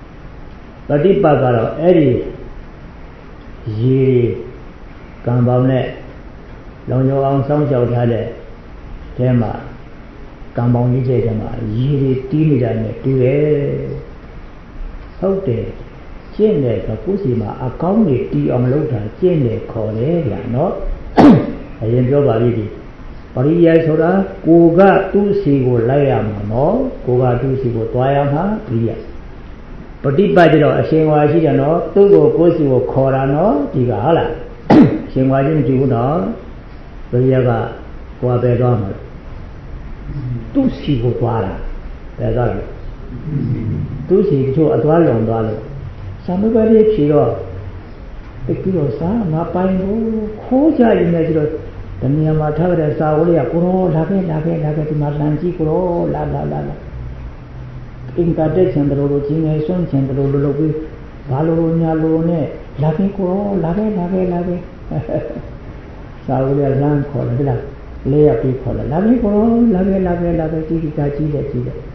ကတော့အဲ့ဒီရေကံပေါင်းနဲ့လုံခြုံအောင်စောင့်ရှောက်ထားတဲ့တဲမှာကံပေါင်းကြီးတဲ့မှာရေတွေတီးနေတာနဲ့တူတယ်ဟုတ်တယ်ကျင့်တယ်ဆိုကိုယ်စီမှာအကောင်းတွေတီးအောင်လုပ်တာကျင့်တယ်ခေါ်တယ်ဗျာနော်အရင်ပြောပါလိမ့်ဒီပရိယဆိုတာကိုကသူ့စီကိုလိုက်ရမှာနော်ကိုကသူ့စီကိုတွားရမှာပရိယပฏิပတ်ကြတော့အရှင်ဝါရှိတယ်နော်သူ့ကိုကိုယ်စီကိုခေါ်တာနော်ဒီကဟုတ်လားအရှင်ဝါချင်းမကြည့်ဘူးနော်ပရိယကကိုယ်ပဲသွားမှာသူ့စီကိုသွားတာဘယ်သွားလဲသူ့စီတို့အသွားလွန်သွားလို့သမဂရိဖြေတော့တကူတော့စာငါပိုင်ဘူးခိုးကြရင်လည်းကျတော့တဏှာမှာထားတဲ့စာဝလေးကကိုရောလာခဲ့ဒီမှာလမ်းကြည့်ကိုရောလာအင်္ဂါတဲ့ချန်တလို့ချင်းငယ်ဆွန့်ချန်တလို့လုပ်ပြီးဘာလို့ညာလို့နဲ့လာခဲ့ကိုရောလာခဲ့စာဝလေးလမ်းခေါ်တယ်လားလေးရပြီးခေါ်တယ်လာခဲ့ကိုရောလာခဲ့ကြည့်တယ်ကိုရော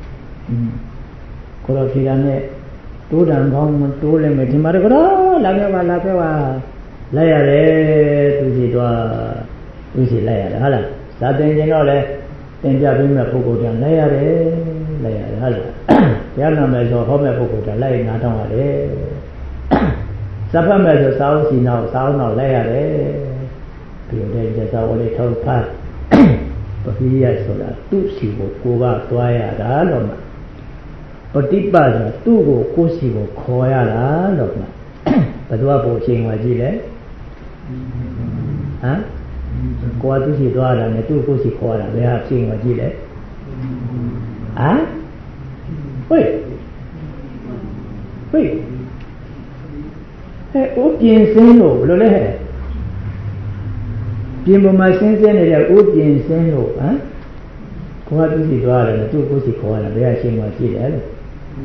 ဖြေတာနဲ့တိုးတန်ကောင်းတိုးလိုက်မယ်ဒီမှာတော့လာခဲ့ပါလိုက်ရတယ်သူစီတော့သူစီလိုက်ရတယ်ဟုတ်လားသာတင်ရင်တော့လေသင်ပြပေးမဲ့ပုဂ္ဂိုလ်တန်လိုက်ရတယ်ဟုတ်လားရားနာမယ်ဆိုဟောမဲ့ပုဂ္ဂိုလ်ကလိုက်နားထောင်ရတယ်စပ်ဖတ်မယ်ဆိုစာအုပ်စီနောက်စာအုပ်နောက်လိုက်ရတယ်ပြီးတော့ကျစာအုပ်လေးထောက်ဖတ်ပရိယဆိုတာသူ့စီကိုကိုကသွားရတာလို့မှပฏิပတ်ဆိုတာသူ့ကိုကိုစီကိုခေါ်ရတာလို့မှဘယ်သူကပို့အချိန်မှကြည့်လဲဟမ်ကိုကသူ့စီသွားတာနဲ့သူ့ကိုစီခေါ်ရတာဘယ်ဟာအချိန်မှကြည့်လဲဟမ်ဟိုဟဲ့ဥပြင်စင်းလို့ဘယ်လိုလဲဟဲ့ပြင်ပေါ်မှာစင်းနေတဲ့ဥပြင်စင်းလို့ဟမ်ကိုကသူစီသွားတယ်သူ့ကိုစီခေါ်ရတယ်ဘယ်အချိန်မှရှိတယ်လို့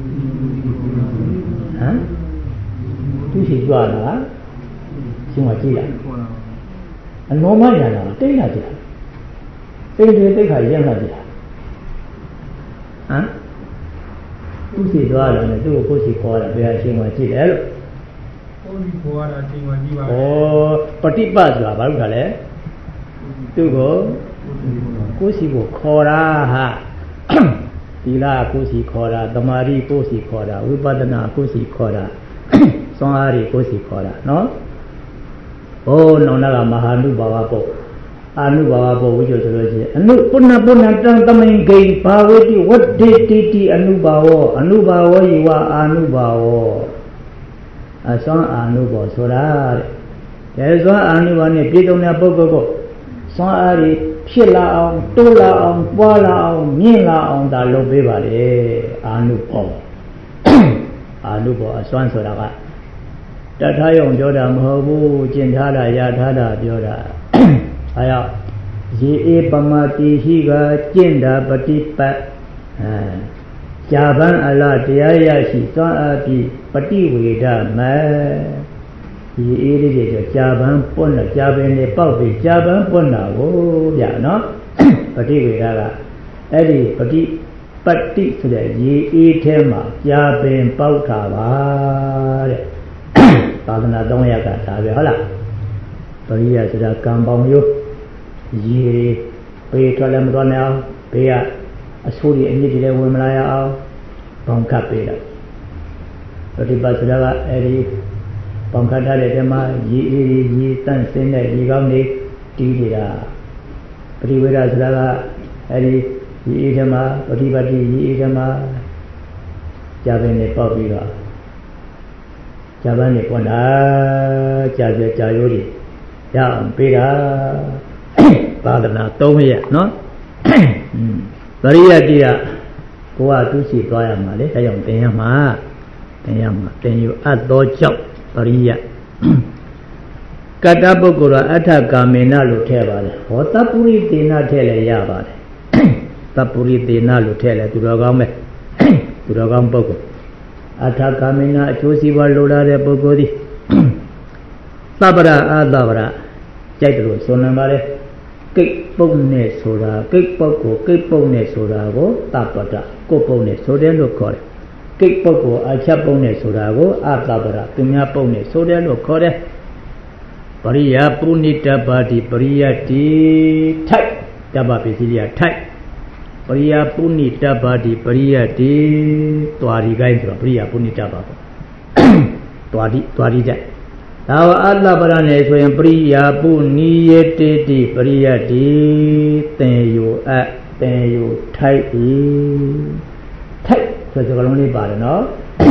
ဟမ်သူစီသွားတာအချိန်မှကြည့်လားအလုံးမရတာတိတ်လာကြည့်တိတ်တိတ်ခါရမ်းလာကြည့်ဟမ်သူစီသွားတယ်သူ့ကိုစီခေါ်ရတယ်ဘယ်အချိန်မှရှိတယ်လို့ကိုစီခေါ်ရတာအချိန်မှကြည့်ပါဩပฏิပတ်ဆိုတာဘာလို့ခါလဲသူ့ကိုကိုစီကိုခေါ်တာဟာသီလကိုစီခေါ်တာသမာဓိကိုစီခေါ်တာဝိပဿနာကိုစီခေါ်တာစွမ်းအားကိုစီခေါ်တာနော်ဟိုနောင်နာကမဟာနုဘာဝပုတ်အာနုဘာဝပုတ်ဝိကျဆိုလို့ရှိရင်အနုပုဏ္ဏပုဏ္ဏတံသမိန်ဂိဘာဝတိဝတ္တိတိအနုဘာဝအနုဘာဝယိဝအာနုဘာဝအစွမ်းအာနုဘောဆိုတာတဲ့စွမ်းအာနုဘောနဲ့ပြည့်စုံတဲ့ပုဂ္ဂိုလ်ကိုစွမ်းအားတွေဖြစ်လာအောင်တိုးလာအောင်ပွားလာအောင်မြင့်လာအောင်ဒါလုပ်ပေးပါလေအာနုဘောအာနုဘောအစွမ်းဆိုတာကတတ်ထားရုံပြောတာမဟုတ်ဘူးကျင့်ထားတာရထားတာပြောတာအဲကြောင့်ရေအေပမတိဟိကကျင့်တာပฏิပတ်ဇာပန်အလားတရားရရှိစွမ်းအားပြီးပฏิဝေဒမေဒီအေးလေးတွေဆိုကြာပန်းပွန်းတာကြာပင်တွေပေါက်ပြီးကြာပန်းပွန်းတာကိုဗျာနော်ပฏิဝေဒကအဲ့ဒီပฏิပတ်တိဆိုတဲ့ရေအေးထဲမှာကြာပင်ပေါက်တာပါတဲ့သာသနာ300ကဒါပဲဟုတ်လားပရိယဆိုတာကံပေါင်းရိုးရေပေထွက်လည်းမသွားနိုင်အောင်ဘေးကအဆိုးတွေအမြစ်တွေလည်းဝင်မလာရအောင်ပေါင်းကပ်ပေးတယ်ပฏิပတ်ဆိုတာကအဲ့ဒီပေါင်ခတ်ထားတဲ့ဓမ္မရေအေးရေတန့်စင်းတဲ့ရေကောင်းတွေတီးနေတာပရိဝေဒဆိုတာကအဲဒီရေအေးဓမ္မပฏิပတ်တိရေအေးဓမ္မကြာပင်နဲ့ပေါက်ပြီးတော့ကြာပန်းနဲ့ပွန်တာကြာပြကြာရိုးတွေရအောင်ပေးတာသာသနာ3ရက်နော်ပရိယတ္တိကကိုကသူရှိသွားရမှာလေဒါကြောင့်သင်ရမှာသင်ယူအပ်သောကြောင့်ပရိယကတ္တပုဂ္ဂိုလ်ကအဋ္ဌကာမေနလို့ထည့်ပါတယ်ဟောတပ္ပုရိသေနထည့်လည်းရပါတယ်တပ္ပုရိသေနလို့ထည့်လည်းသူတော်ကောင်းပဲသူတော်ကောင်းပုဂ္ဂိုလ်အဋ္ဌကာမေနအကျိုးစီးပွားလိုလားတဲ့ပုဂ္ဂိုလ်သည်သဗ္ဗရအာသဗ္ဗရကြိုက်တယ်လို့ဆိုနိုင်ပါတယ်ကိတ်ပုတ်နဲ့ဆိုတာကိတ်ပုတ်ကိုကိတ်ပုတ်နဲ့ဆိုတာကိုသဗ္ဗတကိုပုတ်နဲ့ဆိုတယ်လို့ခေါ်တယ်ကိတ်ပုတ်ကိုအချက်ပုတ်နဲ့ဆိုတာကိုအသဗ္ဗရသူများပုတ်နဲ့ဆိုတယ်လို့ခေါ်တယ်ပရိယာပုဏိတပါတိပရိယတိထိုက်တပ္ပပစ္စည်းရထိုက်ပရိယာပုဏိတပါတိပရိယတိတွာရီကိုင်းဆိုတော့ပရိယာပုဏိတပါပေါ့တွာရီကြဒါဝအသဗ္ဗရနဲ့ဆိုရင်ပရိယာပုနိယတိတိပရိယတိသင်ယူသင်ယူထိုက်ဤထိုက်ဆိုစကားလုံးလေးပါတယ်နော်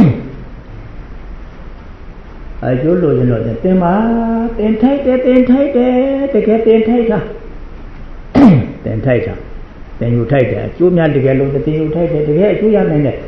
အကျိုးလိုချင်တော့သင်ပါသင်ထိုက်တယ်တကယ်သင်ထိုက်တာသင်ယူထိုက်တယ်အကျိုးများတကယ်လို့သင်ယူထိုက်တယ်တကယ်အကျိုးရနိုင်တယ်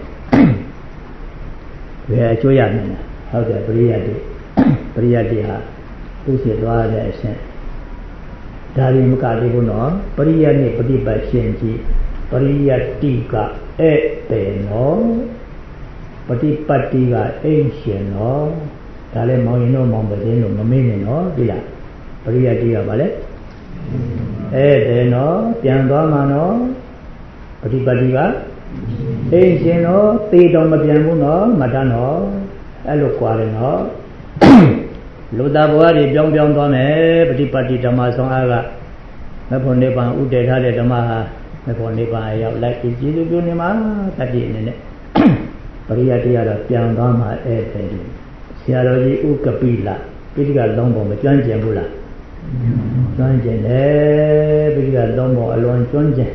တကယ်အကျိုးရနိုင်တယ်ဟုတ်တယ်ပရိယတိဟာသူရှိသွားတဲ့အရှင်ဒါရင်မကသေးဘူးနော်ပရိယနဲ့ပฏิပတ်ရှင်ကြီးပရိယတိကဧည့်တယ်နော်ပฏิပတ်တိကအိမ်ရှင်နော်ဒါလည်းမောင်ရင်တော့မောင်ပခြင်းလို့မမေ့နဲ့နော်ဒီလားပရိယတိကဗာလဲဧည့်တယ်နော်ပြန်သွားမှာနော်ပฏิပတ်တိကအိမ်ရှင်နော်သေတော်မပြန်ဘူးနော်မတတ်နော်အဲ့လိုကြွားတယ်နော်လူသားဘဝတွေပြောင်းသွားမယ်ပฏิပတ်တိဓမ္မဆောင်အားကမဖို့နိဗ္ဗာန်ဥတည်ထားတဲ့ဓမ္မဟာမဖို့နိဗ္ဗာန်ရောက်လိုက်ကျေးဇူးပြုနေမှာတတိအနေနဲ့ရိယတရားတော့ပြန်သွားမှဧည့်သည်ဆရာတော်ကြီးဥက္ကပိလပိဋကလုံးပုံမကျွမ်းကျင်ဘူးလားကျွမ်းကျင်တယ်ပိဋကလုံးပုံအလွန်ကျွမ်းကျင်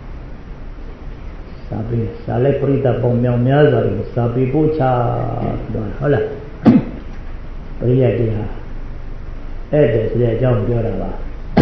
စာလိုက်ပရိသတ်ပုံမြောင်များစွာကိုစာပေပို့ချတော့ဟုတ်လားပရိယတ်တရားဧည့်သည်ဆိုတဲ့အကြောင်းပြောတာပါ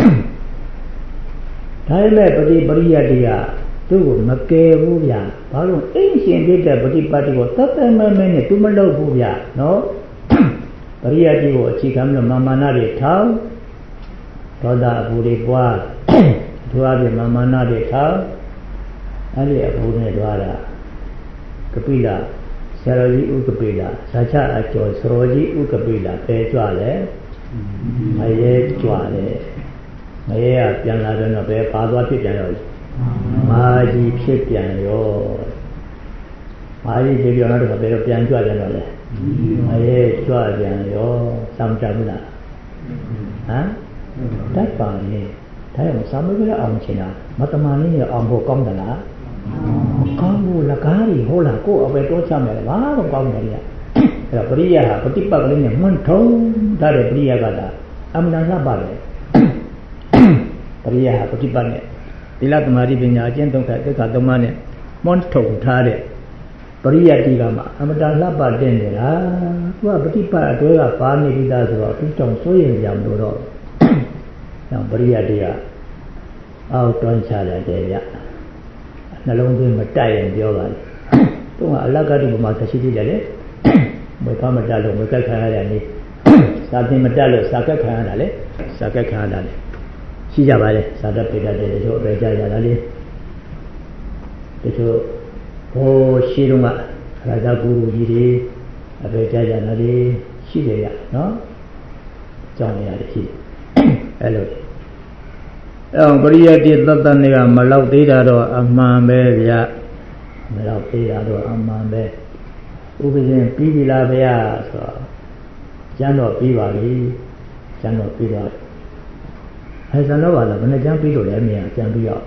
ဒါပေမဲ့ပရိယတ်တရားသူ့ကိုမကယ်ဘူးဗျာဘာလို့အင်းရှင်ဖြစ်တဲ့ပฏิပတ်တိကိုတတ်တတ်မဲမဲနဲ့သူမလုပ်ဘူးဗျာနော်ပရိယတ်ကိုအခြေခံပြီးမာနတွေထောင်ဒေါသအပူတွေပွားသူအပြင်မာနတွေထောင်အဲ့ဒီအပူနဲ့တွားတာကပိလဆရာတော်ကြီးဥက္ကပိလဇာချအကျော်ဆရာကြီးဥက္ကပိလပဲကြွလဲမရဲကြွတယ်မရဲကပြန်လာတော့ပဲပါသွားဖြစ်ပြန်တော့မာကြီးဖြစ်ပြန်ရောမာကြီးဖြစ်ပြန်တော့ဘယ်တော့ပြန်ကြွပြန်တော့လဲမရဲကြွပြန်ရောစောင့်ကြဘူးလားဟမ်တတ်ပါလေဒါကြောင့်စာမေးပွဲအောင်ချင်တာမတမာလေးနဲ့အောင်ဖို့ကောင်းတယ်လားကောင်းဘူးလကားကြီးဟုတ်လားကိုယ်အပဲတိုးချမယ်ဘာလို့ကောင်းတယ်လဲအဲ့တော့ပရိယဟာပฏิပတ်ကလေးနဲ့မှန်ထုံးထားတဲ့ပရိယကသာအမှန်တန်ပါပဲပရိယဟာပฏิပတ်နဲ့သီလသမာဓိပညာအကျင့်သုံးခါသက်ခါသုံးပါးနဲ့မှန်ထုံးထားတဲ့ပရိယတိကမှာအမှန်တန်လှပတဲ့နေတာသူကပฏิပတ်အတွဲကပါနေပြီးသားဆိုတော့သူတောင်စိုးရင်ကြမလို့တော့ပရိယတိကအောက်တွန်းချတယ်တဲ့ဗျနှလုံးသွင်းမတိုက်ရင်ပြောပါလေသူကအလကတိပမာသိရှိတယ်လေမဖမတက်လို့မကက်ခံရတယ်လေစာသင်မတက်လို့စာကက်ခံရတာလေစာကက်ခံရတာလေရှိကြပါလေစာတတ်ပိတတ်တယ်တချို့အပဲကြရတာလေတချို့ဟိုရှိတော့ကရာဇဂုရုကြီးတွေအပဲကြရတာလေရှိတယ်ရနော်ကြောင်းရတယ်ရှိအဲ့လိုပရိယတ်တိသတ္တနေကမလောက်သေးတာတော့အမှန်ပဲဗျမလောက်သေးတာတော့အမှန်ပဲဥပဇင်ပြီးပြီလားဗျာဆိုတော့ကျမ်းတော့ပြီးပါပြီကျမ်းတော့ပြီးတော့အဲဇန်တော့ပါလားဘယ်နဲ့ကျမ်းပြီးလို့လဲမြင်ကျမ်းပြီးတော့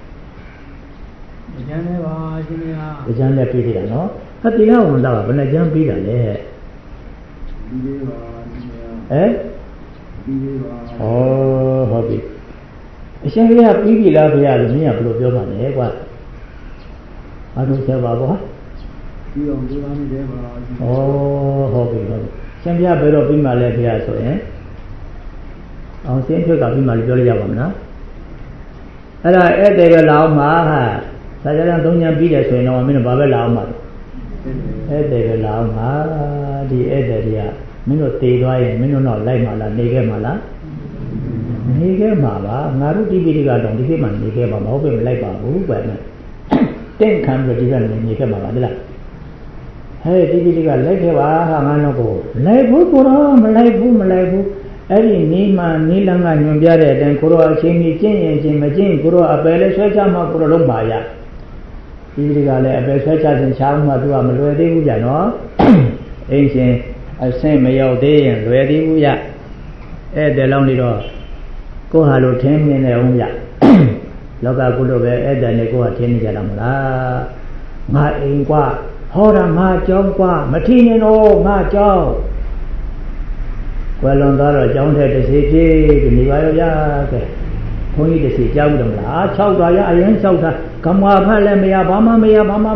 ကျမ်းလည်းပါရှင်ဗျာကျမ်းလည်းပြီးသေးတာနော်အတိယဝန်သားကဘယ်နဲ့ကျမ်းပြီးတာလဲပြီးသေးပါရှင်ဗျာပြီးသေးပါဟုတ်ပြီအရှင်ဘုရားပြီးပြီလားဘုရားလို့မင်းကဘယ်လိုပြောပါလဲကွာအားလုံးဆက်ပါကွာပြီးအောင်ပြောရမယ်တဲ့ပါဟုတ်ပြီရှင်ဘုရားဘယ်တော့ပြီးမှလဲဘုရားဆိုရင်အောင်စင်းထွက်ကပြီးမှလည်းပြောလို့ရပါမလားအဲ့ဒါဧည့်သည်ပဲလာအောင်မှာဟာသာကြတဲ့သုံးညပြီးတယ်ဆိုရင်တော့မင်းတို့ဘာပဲလာအောင်မှာဧည့်သည်ပဲလာအောင်မှာဒီဧည့်သည်တွေကမင်းတို့တည်သွားရင်မင်းတို့တော့လိုက်မှာလားနေခဲ့မှာလားနေခဲ့မှာပါငါတို့ဒီပိဋကတော့ဒီခေတ်မှာနေခဲ့ပါမဟုတ်ပဲမလိုက်ပါဘူးပဲတင့်ခံပြီးဒီကနေခဲ့မှာပါလေလားဟဲ့ဒီပိဋကလိုက်ခဲ့ပါဟာငါတို့ကိုလိုက်ဘူးကိုတော့မလိုက်ဘူးအဲ့ဒီနေမှနေလန်းကညွန်ပြတဲ့အတိုင်းကိုတော့အချိန်ကြီးကျင့်ရင်ကျင့်မကျင့်ကိုတော့အပယ်လဲဆွဲချမှကိုတော့လုံးပါရဒီပိဋကလည်းအပယ်ဆွဲချခြင်းချားမှသူကမလွယ်သေးဘူးကြနော်အိမ်ရှင်အဆင့်မရောက်သေးရင်လွယ်သေးဘူးရအဲ့တဲ့လောင်းနေတော့ကိုဟာလို့ထင်းနေနေအောင်ရလောကကုလို့ပဲအဲ့တဲ့နဲ့ကိုကထင်းနေကြတာမလားငါအိမ်ကွာဟောတာငါကြောင်းကွာမထီနေတော့ငါကြောင်းကွယ်လွန်သွားတော့ကြောင်းတဲ့တစ်စီပြေးဒီနေပါရောဗျာကဲဘုန်းကြီးတစ်စီကြောက်ဘူးတော့မလား6တာရအရင်6တာကမ္မာဖတ်လည်းမရဘာမှမကြောက်တာ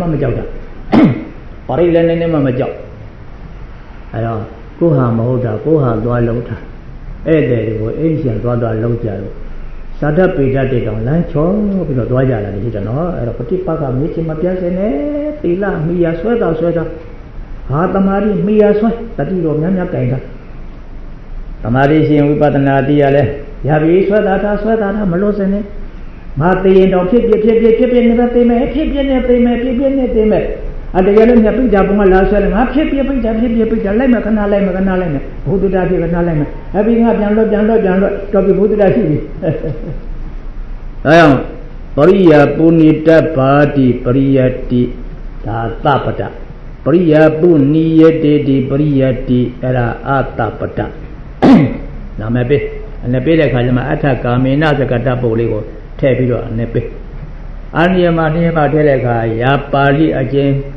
ပါရိလည်းနေမှမကြောက်အဲ့တော့ကိုဟာမဟုတ်တာကိုဟာသွားလုံးတာဧည့်သည်တွေကိုအိမ်ရှင်သွားလုံးကြတော့သာတပိဋကတေတောင်လမ်းချောပြီးတော့သွားကြတာလေဒီတော့နော်အဲ့တော့ပฏิပတ်ကမြေချင်းမပြတ်စင်နဲ့သီလမိယာဆွဲတာဟာတမာရီမိယာဆွဲတတိတော်များများကြိုင်တာတမာရီရှင်ဝိပဿနာတရားလဲရပြီဆွဲတာမလို့စင်နဲ့ငါသိရင်တော့ဖြစ်နေပဲသိမယ်ဖြစ်နေသိမယ်အတကယ်လို့မြတ်ပိဋကဘုံကလာဆွဲတယ်ငါဖြစ်ပိဋကလိုက်မယ်ခဏလိုက်မယ်ဘုဒ္ဓတာဖြစ်ခဏလိုက်မယ်အပြီးငါပြန်လွတ်တော့ပြီဘုဒ္ဓတာရှိပြီအဲကြောင့်ပရိယာပုဏိတပါတိပရိယတိဒါသပတပရိယာပုနိယတေတိပရိယတိအဲ့ဒါအတပတနာမည်ပေးအနေပေးတဲ့ခါကျမှအထကာမေနစကတပုတ်လေးကိုထည့်ပြီးတော့အနေပေးအာနိယမထည့်တဲ့အခါယာပါဠိအကျဉ်း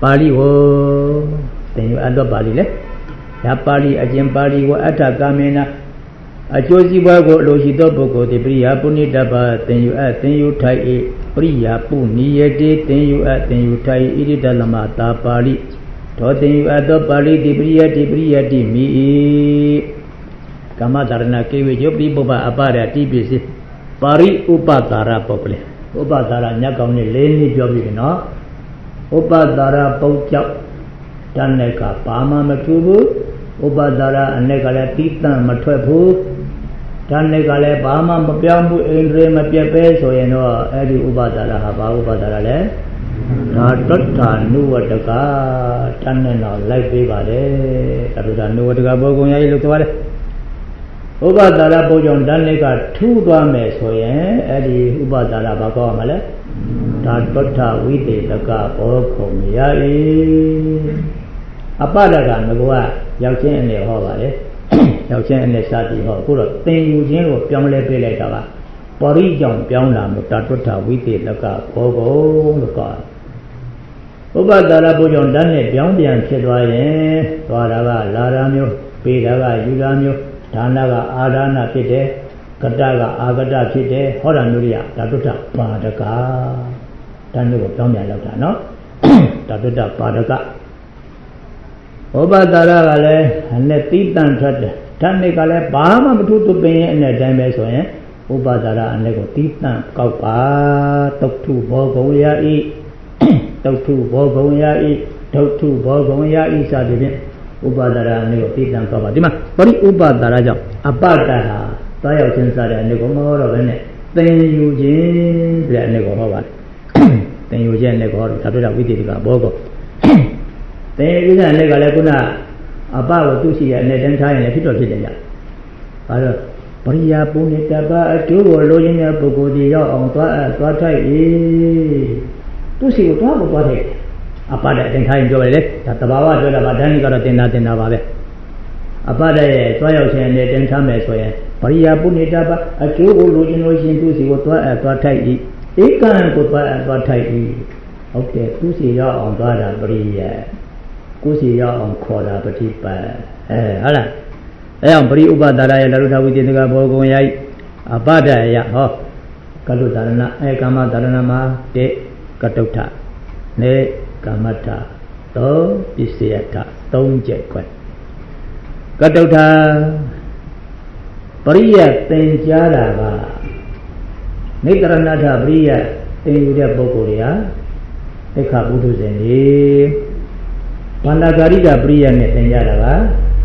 ပါဠိကိုသင်ယူအပ်သောပါဠိလေဒါပါဠိအကျင့်ပါဠိကိုအဋ္ဌကာမေနအကျိုးစီးပွားကိုအလိုရှိသောပုဂ္ဂိုလ်သည်ပရိယာပုဏိတ္တပါသင်ယူအပ်သင်ယူထိုက်၏ပရိယာပုနိယတိသင်ယူအပ်သင်ယူထိုက်ဣတိတလမတာပါဠိသောသင်ယူအပ်သောပါဠိသည်ပရိယတိမိ၏ကမ္မတရဏကေဝေယောပိပုပ္ပအပရတိပိစိပါရိဥပတာရပုဂ္ဂလေဥပတာရညက်ကောင်းနဲ့၄နည်းပြောပြီးပြီနော်ဥပတာရပုတ်ကြောက်တန်တဲ့ကဘာမှမထူးဘူးဥပတာရအ내ကလည်းတိတန့်မထွက်ဘူးတန်တဲ့ကလည်းဘာမှမပြောင်းဘူးအိန္ဒြေမပြတ်ပဲဆိုရင်တော့အဲ့ဒီဥပတာရဟာဘာဥပတာရလဲဒါတတ္ထာနုဝတ္တကတန်နဲ့တော့လိုက်ပေးပါတယ်တတ္ထာနုဝတ္တကဘောကုံရည်လို့ပြောတယ်ဥပတာရပုံကြောင့်တန်တဲ့ကထူးသွားမယ်ဆိုရင်အဲ့ဒီဥပတာရဘာကောင်းမှာလဲဒါတတ္ထာဝိတေတကဘောကုံရည်အပဒကငကောရောက်ချင်းအနေဟောပါတယ်ရောက်ချင်းအနေစသည်ဟောအခုတော့သင်ယူခြင်းကိုပြောင်းလဲပေးလိုက်တာကပရိကြောင့်ပြောင်းလာမှုတတ္ထဝိသေလကဘောဂုံလို့ခေါ်ဥပဒါရဘုကြောင့်တန်းနဲ့ပြောင်းပြန်ဖြစ်သွားရင်သွားတာကလာရာမျိုးပေးတာကယူရာမျိုးဒါနကအာဒါနဖြစ်တယ်ကတကအာဂတဖြစ်တယ်ဟောတာမျိုးတွေကတတ္ထပါဒကတန်းမျိုးကိုပြောင်းပြန်လောက်တာနော်တတ္ထပါဒကဥပဒါရကလည်းအနဲ့တိတန့်ထွက်တယ်ဓာတ်နဲ့ကလည်းဘာမှမထူးသူပင်ရဲ့အနဲ့တိုင်းပဲဆိုရင်ဥပဒါရအနဲ့ကိုတိတန့်ကောက်ပါတုတ်ထုဘောဂုံယဤတုတ်ထုဘောဂုံယဤဒုတ်ထုဘောဂုံယဤစသည်ဖြင့်ဥပဒါရအနဲ့ကိုတိတန့်ကောက်ပါဒီမှာပရိဥပဒါရကြောင့်အပတ္တဟာသွားရောက်ခြင်းစတဲ့အနဲ့ကိုမဟောတော့ဘဲနဲ့သင်ယူခြင်းဆိုတဲ့အနဲ့ကိုဟောပါတယ်သင်ယူခြင်းနဲ့ကိုဟောတော့ဒါပြဝိသေတိကဘောဂုံသင်ယူခြင်းနဲ့ကလည်းခုနအပကိုသူရှိရဲ့အနေတန်းထားရင်လည်းဖြစ်တော့ဖြစ်တယ်ကြ။ဘာလို့ပရိယာပုဏ္ဏတပအကျိုးကိုလိုချင်တဲ့ပုဂ္ဂိုလ်ဒီရောက်အောင်သွားထိုက်၏သူရှိကိုသွားထိုက်အပတဲ့အတိုင်းထားရင်ပြောပါလေဒါတဘာဝပြောတာပါဓာတ်ကြီးကတော့တင်တာပါပဲအပတဲ့ရဲ့သွားရောက်ခြင်းအနေတန်းထားမယ်ဆိုရင်ပရိယာပုဏ္ဏတပအကျိုးကိုလိုချင်လို့ရှင်သူရှိကိုသွားထိုက်၏ဧကံကိုသွားထိုက်၏ဟုတ်တယ်သူရှိရောက်အောင်သွားတာပရိယာကိုယ်စီရောက်အောင်ခေါ်တာပฏิပတ်ဟုတ်လားအဲအောင်ပရိဥပဒါရရဲ့လရုထဝိသေသကဘောဂုံယအပဒယဟောကလုဒါရဏကာမဒါရဏမှာတေကတုဋ္ဌနေကာမတ္ထသောပစ္စယတ္ထ၃ချက်ခွဲကတုဋ္ဌပရိယသင်ကြားတာကနေတရဏထပရိယသင်ယူတဲ့ပုဂ္ဂိုလ်တွေဟာသိက္ခာပုထုဇဉ်တွေဗန္ဒဂာရိကပရိယနဲ့သင်ကြတာပါ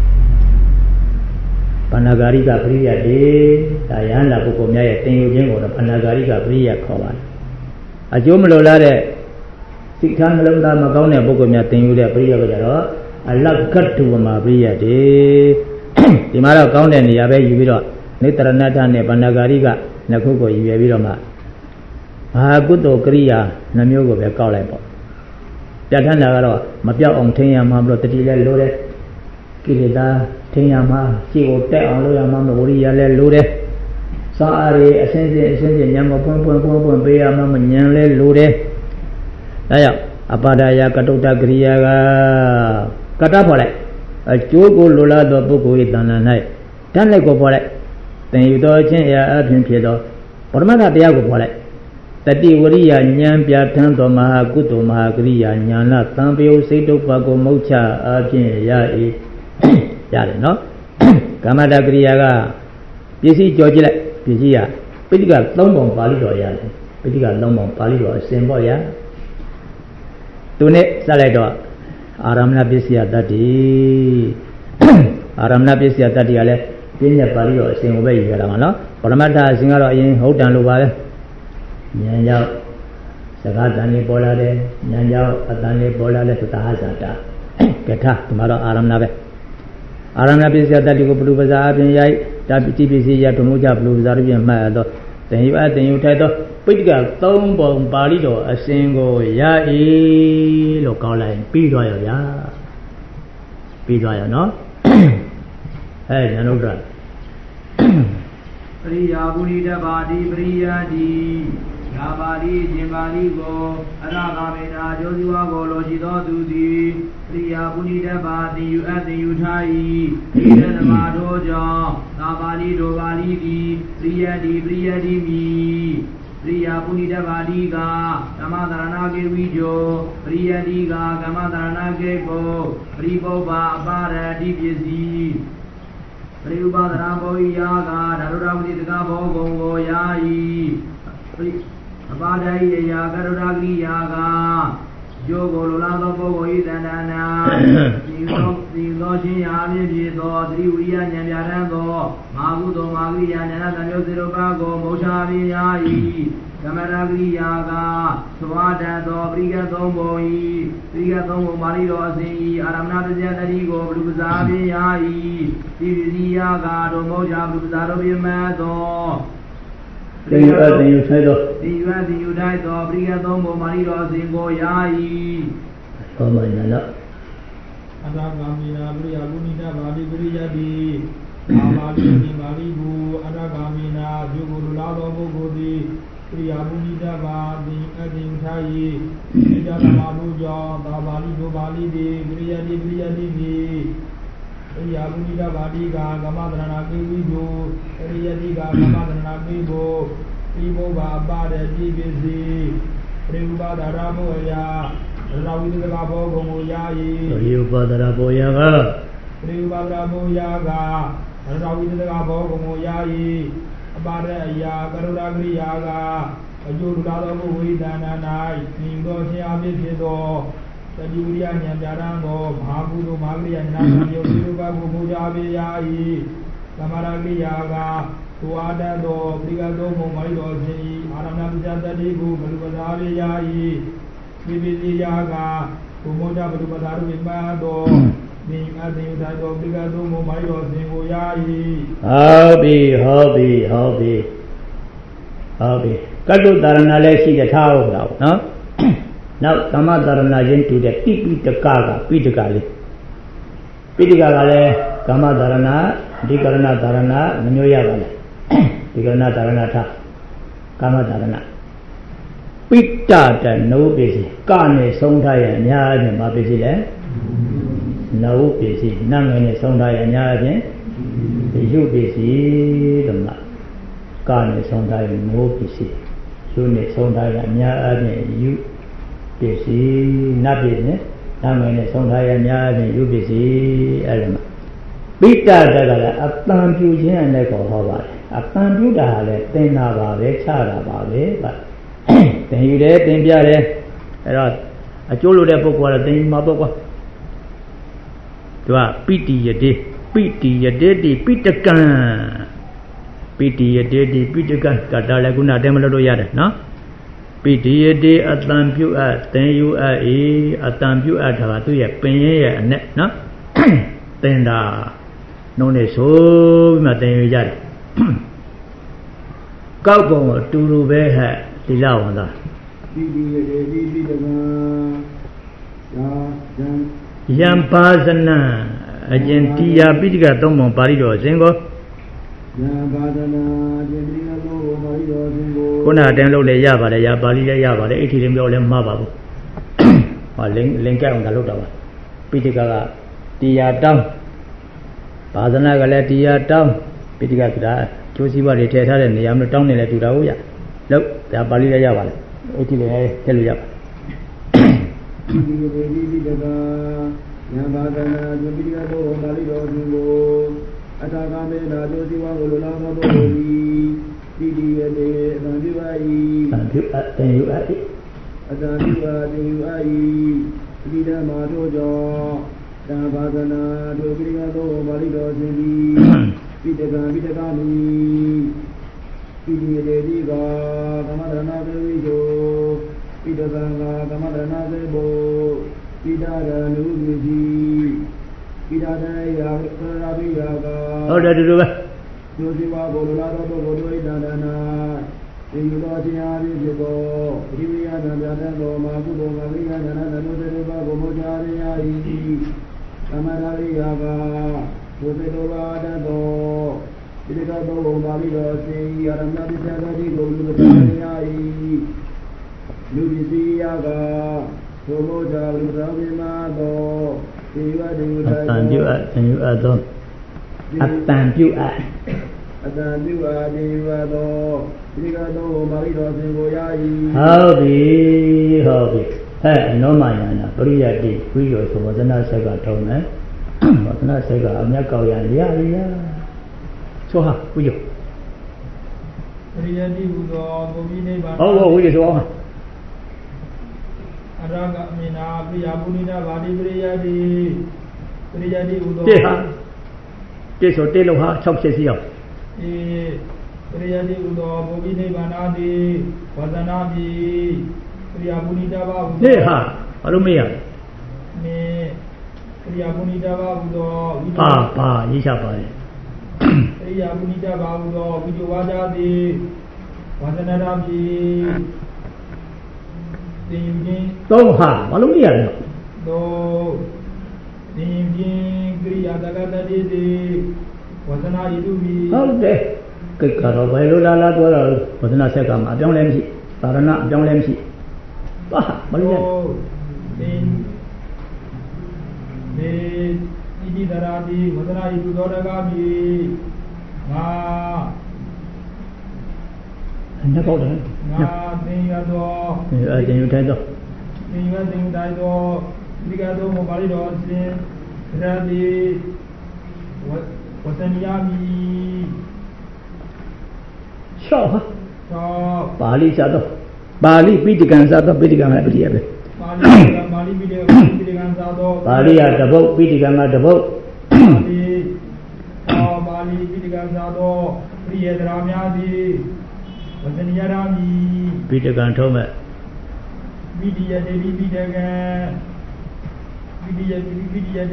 ဗန္ဒဂာရိကပရိယတွေဒါယန္တာပုဂ္ဂိုလ်များရဲ့သင်ယူခြင်းကိုတော့ဗန္ဒဂာရိကပရိယခေါ်ပါတယ်အကျိုးမလိုလားတဲ့စိတ်ထားနှလုံးသားမကောင်းတဲ့ပုဂ္ဂိုလ်များသင်ယူတဲ့ပရိယကကြတော့အလက္ခတုဝမပရိယတွေဒီမှာတော့ကောင်းတဲ့နေရာပဲယူပြီးတော့နေတရဏထနဲ့ဗန္ဒဂာရိကနှစ်ခုကိုယူရပြီးတော့မှဘာကုသိုလ်ကရိယာနှမျိုးကိုပဲကောက်လိုက်ပေါ့ပြဋ္ဌာန်းတာကတော့မပြောက်အောင်ထင်ရမှာမလို့တတိလည်းလိုတယ်ကိလေသာထင်ရမှာရှိကိုတက်အောင်လုပ်ရမှာမဝရိယလည်းလိုတယ်စာအားတွေအစင်းစင်းဉာဏ်ကိုပွင့်ပေးရမှာမဉာဏ်လည်းလိုတယ်ဒါကြောင့်အပါဒာယကတုဋ္ဌကရိယာကတ္တဖော်လိုက်အကျိုးကိုလိုလားသောပုဂ္ဂိုလ်၏တဏ္ဍာ၌ဓာတ်လိုက်ကိုဖော်လိုက်သင်ယူသောခြင်းအရာအပြင်ဖြစ်သောပရမတ္ထတရားကိုဖော်လိုက်တတိဝရိယဉာဏ်ပြဋ္ဌာန်းသောမဟာကုသိုလ်မဟာကရိယာဉာဏသံပယုစိတ်တုပ္ပကိုမုတ်ချအပြင်ရ၏ရတယ်နော်ကာမတကရိယာကပစ္စည်းကြော်ကြည့်လိုက်ပစ္စည်းကပိဋက3ပုံပါဠိတော်ရတယ်ပိဋက3ပုံပါဠိတော်အစဉ်ပေါ့ရသူနဲ့စလိုက်တော့အာရမဏပစ္စယတတ္တိအာရမဏပစ္စယတတ္တိကလည်းပြည့်ညက်ပါဠိတော်အစဉ်ကိုပဲယူရတာမှာနော်ပရမတ္ထအစဉ်ကတော့အရင်ဟုတ်တန်လိုပါပဲဉာဏ်ကြောင့်စကားတန်လေးပေါ်လာတယ်ဉာဏ်ကြောင့်အတန်လေးပေါ်လာတယ်ဆိုတာဟာဇာတာကထဒီမှာတော့အာရမဏပဲအာရမဏပစ္စယတတ္တိကိုဘလူပဇာအပြင်ရိုက်တာပိတိပစ္စည်းရဓမ္မကြဘလူပဇာအပြင်မှတ်တော့သင်ယူထိုက်တော့ပိဋက3ပုံပါဠိတော်အစဉ်ကိုရ၏လို့ကောင်းလိုက်ပြီးသွားရဗျာပြီးသွားရနော်ဉာဏုဒ္ဒပရိယာပုရိတပါတိပရိယာတိ Dabali Jimbali go Aragamena Josiwa go Loshito Dudi Priya Punidaba the Uati Utai Priya Dojo Dabali Dovali di Priya di mi Priya Punidaba Diga Kamadarana Gevijo Priya Diga Kamadarana Gevo Priboba Bara Divisi Priyubadara Boyaga Darudaviti Bogo Yai Abadai Yagarudagi Yaga Jogo Lulado Bogo Idanana Niloshi Abito Triuria Nyarando Magudo Magria Nana Yozirobago Moshavi Yai Kamaragri Yaga Swada Briga Tomboi Briga Tombo Marido Asi Aramnata Jadarigo Bruzavi Yai Divisi Yaga Domoja Bruzaro Bimato Then you died of Brigadombo Marido Zingo Yai. Oh my God. Adagamina Bria Bunita Bali Briadi. Amali Maribu, Adagamina, Jugulado Bogodi, Bria Bunita Badi, Adim Tai, Idamabuja, Babali Bali, Briadi. Yabunida Badiga, Gamadana Gibu, Riadiga, Gamadana Gibo, Ibo Bada DBZ, Riba Raboya, Rawida Gabo Yai, Riba Raboyaga, Riba Raboyaga, Rawida Gabo Yai, Abadaya, Garudagri Yaga, Ajurado Widana, Ningo Siabido. Sajuria Nyandarango, Mahabudu Magri and Nana Yoruba Bujabi Yai, Kamaragi Yaga, Tuada do, Brigado Maido, Aranam Jadadibu, Balubadavi Yai, Bibi Yaga, Tumoja Balubadaru Bimado, being as the Tado Brigado Maido, Zingo Yai. Hobby. Kadu Daranale, the tower now, Now, Kamadarana to the Tipitaka, Pitakali. Pitakale, Kamadarana, Dikarana Darana, Manoyavale, Dikarana Daranata, Kamadarana. Pita, no busy, Kane, Sondai and Yad, Mabizile, no busy, Nangane, Sondai and Yad, you busy, the Kane, Sondai, no busy, Sune, Sondai and Yad, you. Busy, not business. Naming Sondaya Nyadi, you busy element. Pita Dagala, a plant you and let go of it. A plant you that, then about it, about it, but then you let them be a Jolo de book or a thing, Maboko. To a pity a day, Pitakan. Pity a day, Pitakan, Katalaguna Demolo Yada, no? Pity a day at Lampu at then you are a Tampu at Havatu, Penny, and net, no? Then no, so Matin Yard. Kaupo to Rube Tilawanda. Yampazana, Argentia, Pitica Tomo Parido, Zingo. Kuna Delo de Yaba, the Yabali, Yaba, the 80 million Mababu. Or Linka on the Lutava. Pitica, Tia down. Pazanaga, Tia down. Pitica, Josiba, the Teta, and the Yam town in the Tudaoya. Look, the Abali Yaba, 80 tell you. Atagame, Josiba, Lulama, PDA, Vida Madojo, Davagana, Dogriado, Marido, Pitagami, PDA, Kamadana, Vijo, Pitaganga, Kamadana, Bo, Pidada, Nuzi, Pidada, Yaga, oh, that is it. Josiba, Bolado, Bodoidana, Yudosia, Vigo, Riviana, Yadano, Magudo, Maria, Nanadeba, Gomojaria, Kamadari Yaga, Josedova, Dado, ဒီကတော့ဘာလို့တော့စေရမနာတိသာတိကိုလူတော်ရည်လူပစ္စည်းရကသို့မဟုတ်ကြောင့်လူတော်ပြမတော့ဒီဝတ္တုတိုင်းအတန်ပြုအပ်သောအတန်ပြုအပ်ဒီဝါတော့ဒီကတော့ဘာလို့တော့စင်ကိုရည်ဟုတ်ပြီဟဲ့နောမယနာပရိယတိဝိရောဆိုဝဒနာဆက်ကထုံးမယ်ဝဒနာဆက်ကအမြတ်ကောက်ရရဆိုဟာဝိရောပရိယတိဟူသောဘုရားနိဗ္ဗာန်ဟုတ်ဝိရောဆိုအောင်အရဂမေနာပိယပုဏိနာဗာတိပရိယတိဟူသောတိဆိုတိလို့ဟာ6ဖြစ်စီအောင်ပရိယတိဟူသောဘုရားနိဗ္ဗာန်အာတိဝဒနာတိပရိယပုဏိတာဘာဟူသောဟာဘာလို့မေးရနေပရိယပုဏိတာဘာဟူသောပါရေးချပါတယ်ပရိယပုဏိတာဘာဟူသောဝိဇဝါဒတိဝဒနာရာတိသင်ယူခြင်းသုံးဟာဘာလို့မေးရလဲတော့သင်ယူခြင်းကိရိယာတကတတိတိဝဒနာဤသူမီဟုတ်တယ်ကိတ်ကတော့ဘယ်လိုလာတော့ဝဒနာဆက်ကမှာအပြောင်းလဲမရှိသာရဏအပြောင်းလဲမရှိပါမလို့ရနေဣတိတရာတိဝဒနာဤသူတော်တကားမီငါနှစ်ပေါက်တယ်ငါသင်ရတော်သင်ယူထိုင်တော့သင်ယူတိုင်းတော်ဒီကတော့မပါဠိတော်အစဉ်ရတိဝတ္တနိယမီရှော့ဟာပါဠိစာတော့ပါဠိပိဋကံစာတော့ပိဋကံလည်းပြည့်ရပဲပါဠိပိဋကံစာတော့ပါဠိရတပုတ်ပိဋကံကတပုတ်ပါဠိပိဋကံစာတော့ပြည့်ရသရာများသည်ဝတ္တနိယရာမီပိဋကံထုံးမဲ့ပိဋိယတေတိပိဋကံပိဋိယတေတိပိဋကံ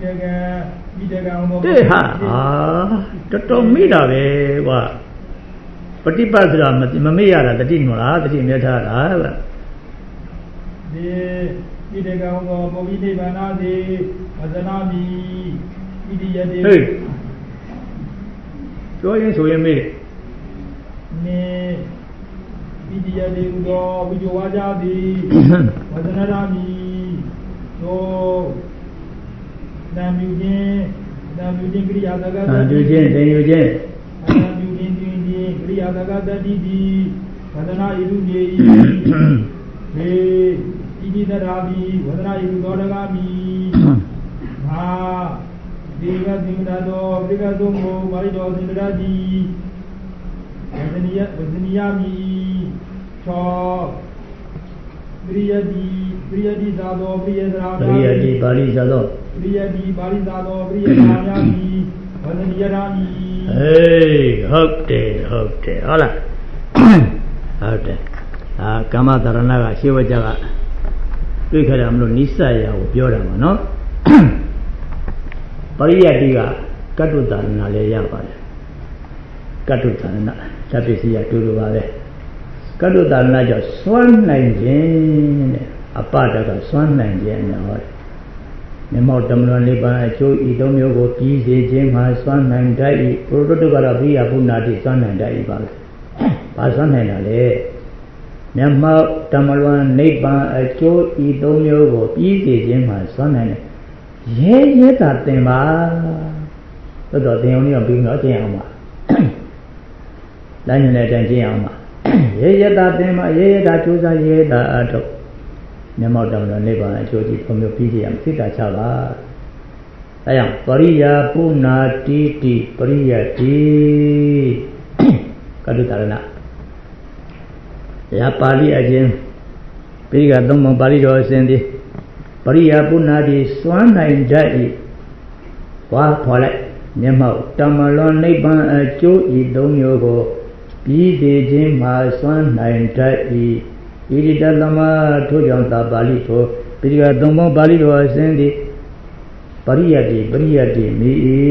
တဲ့ဟာတော်တော်မိတာပဲကွာပฏิပတ်ဆိုတာမမေ့ရတာတတိမလားတတိမြတ်ထားတာဗျဒီပိဋကံဟောပုဗ္ဗိနိဗ္ဗာန်တိဝဇနာမိပိဋိယတေဟေးပြောရင်ဆိုရင်မေ့နေပိဋိယတေဟူသောဝိဇဝါကြသည်ဝဇနာရာမိသောတံပြုခြင်းကိရိယာတကတံပြုခြင်းသင်ယူခြင်းကိရိယာတကတတိတိဝဒနာဣရုမြေဤဟေဣတိတရာမိဝဒနာဣရုသောတကာမိမာဒီကသင်္ဍတော်ပိကသုံးကိုပါဠိတော်သင်္ဍရာတိဝဇနိယမိသောပရိယတိသာသောပရိယသရာပရိယတိပါဠိသာသောပရိယတိပါဠိသာသောပရိယသရာများမိဝဇနိယရာမိဟေးဟုတ်တယ်ဟုတ်လားဟုတ်တယ်ကာမတရဏကရှေးဝကြကတွေ့ခဲ့တာမလို့နိစ္စရာကိုပြောတာမှာနော်ပရိယတိကကတ္တုတရဏလည်းရပါတယ်ကတ္တုတရဏသဗ္ဗစီယတူတူပါပဲကတ္တုတရဏကြောင့်စွမ်းနိုင်ခြင်းတဲ့အပဒကစွမ်းနိုင်ခြင်းနဲ့ဟောတယ်မြမောတမလွန်လေးပါအကျိုးဤသုံးမျိုးကိုပြီးစေခြင်းမှာစွမ်းနိုင်တတ်၏ပရိတုကတော့ဘိယပုဏ္ဏတိစွမ်းနိုင်တတ်၏ပါပဲဘာစွမ်းနိုင်တာလဲမြမောတမလွန်နိဗ္ဗာန်အကျိုးဤသုံးမျိုးကိုပြီးစေခြင်းမှာစွမ်းနိုင်တယ်ရဲတာသင်ပါတော့သင်အောင်ပြီးတော့ကျင့်အောင်ပါလမ်းညွှန်တဲ့အတိုင်းကျင့်အောင်ပါရဲတာသင်ပါရဲတာကြိုးစားရဲတာအထုတ်မျက်မှောက်တောင်တော်နိဗ္ဗာန်အကျိုးကြီးဘုံမျိုးပြီးကြရမယ်စိတ်တာချပါအဲကြောင့်ပရိယာပုဏ္ဏတိတိပရိယတိကတ္တတရဏရာပါဠိအချင်းပိဋကသုံးပုံပါဠိတော်အစဉ်သည်ပရိယာပုဏ္ဏတိစွမ်းနိုင်တတ်၏ဝါဖော်လိုက်မျက်မှောက်တမလွန်နိဗ္ဗာန်အကျိုးဤသုံးမျိုးကိုပြီးစေခြင်းမှာစွမ်းနိုင်တတ်၏ဣတိတသမထို့ကြောင့်သာပါဠိထိုပိဋကသုံးပုံပါဠိတော်အစဉ်သည်ပရိယတိမိ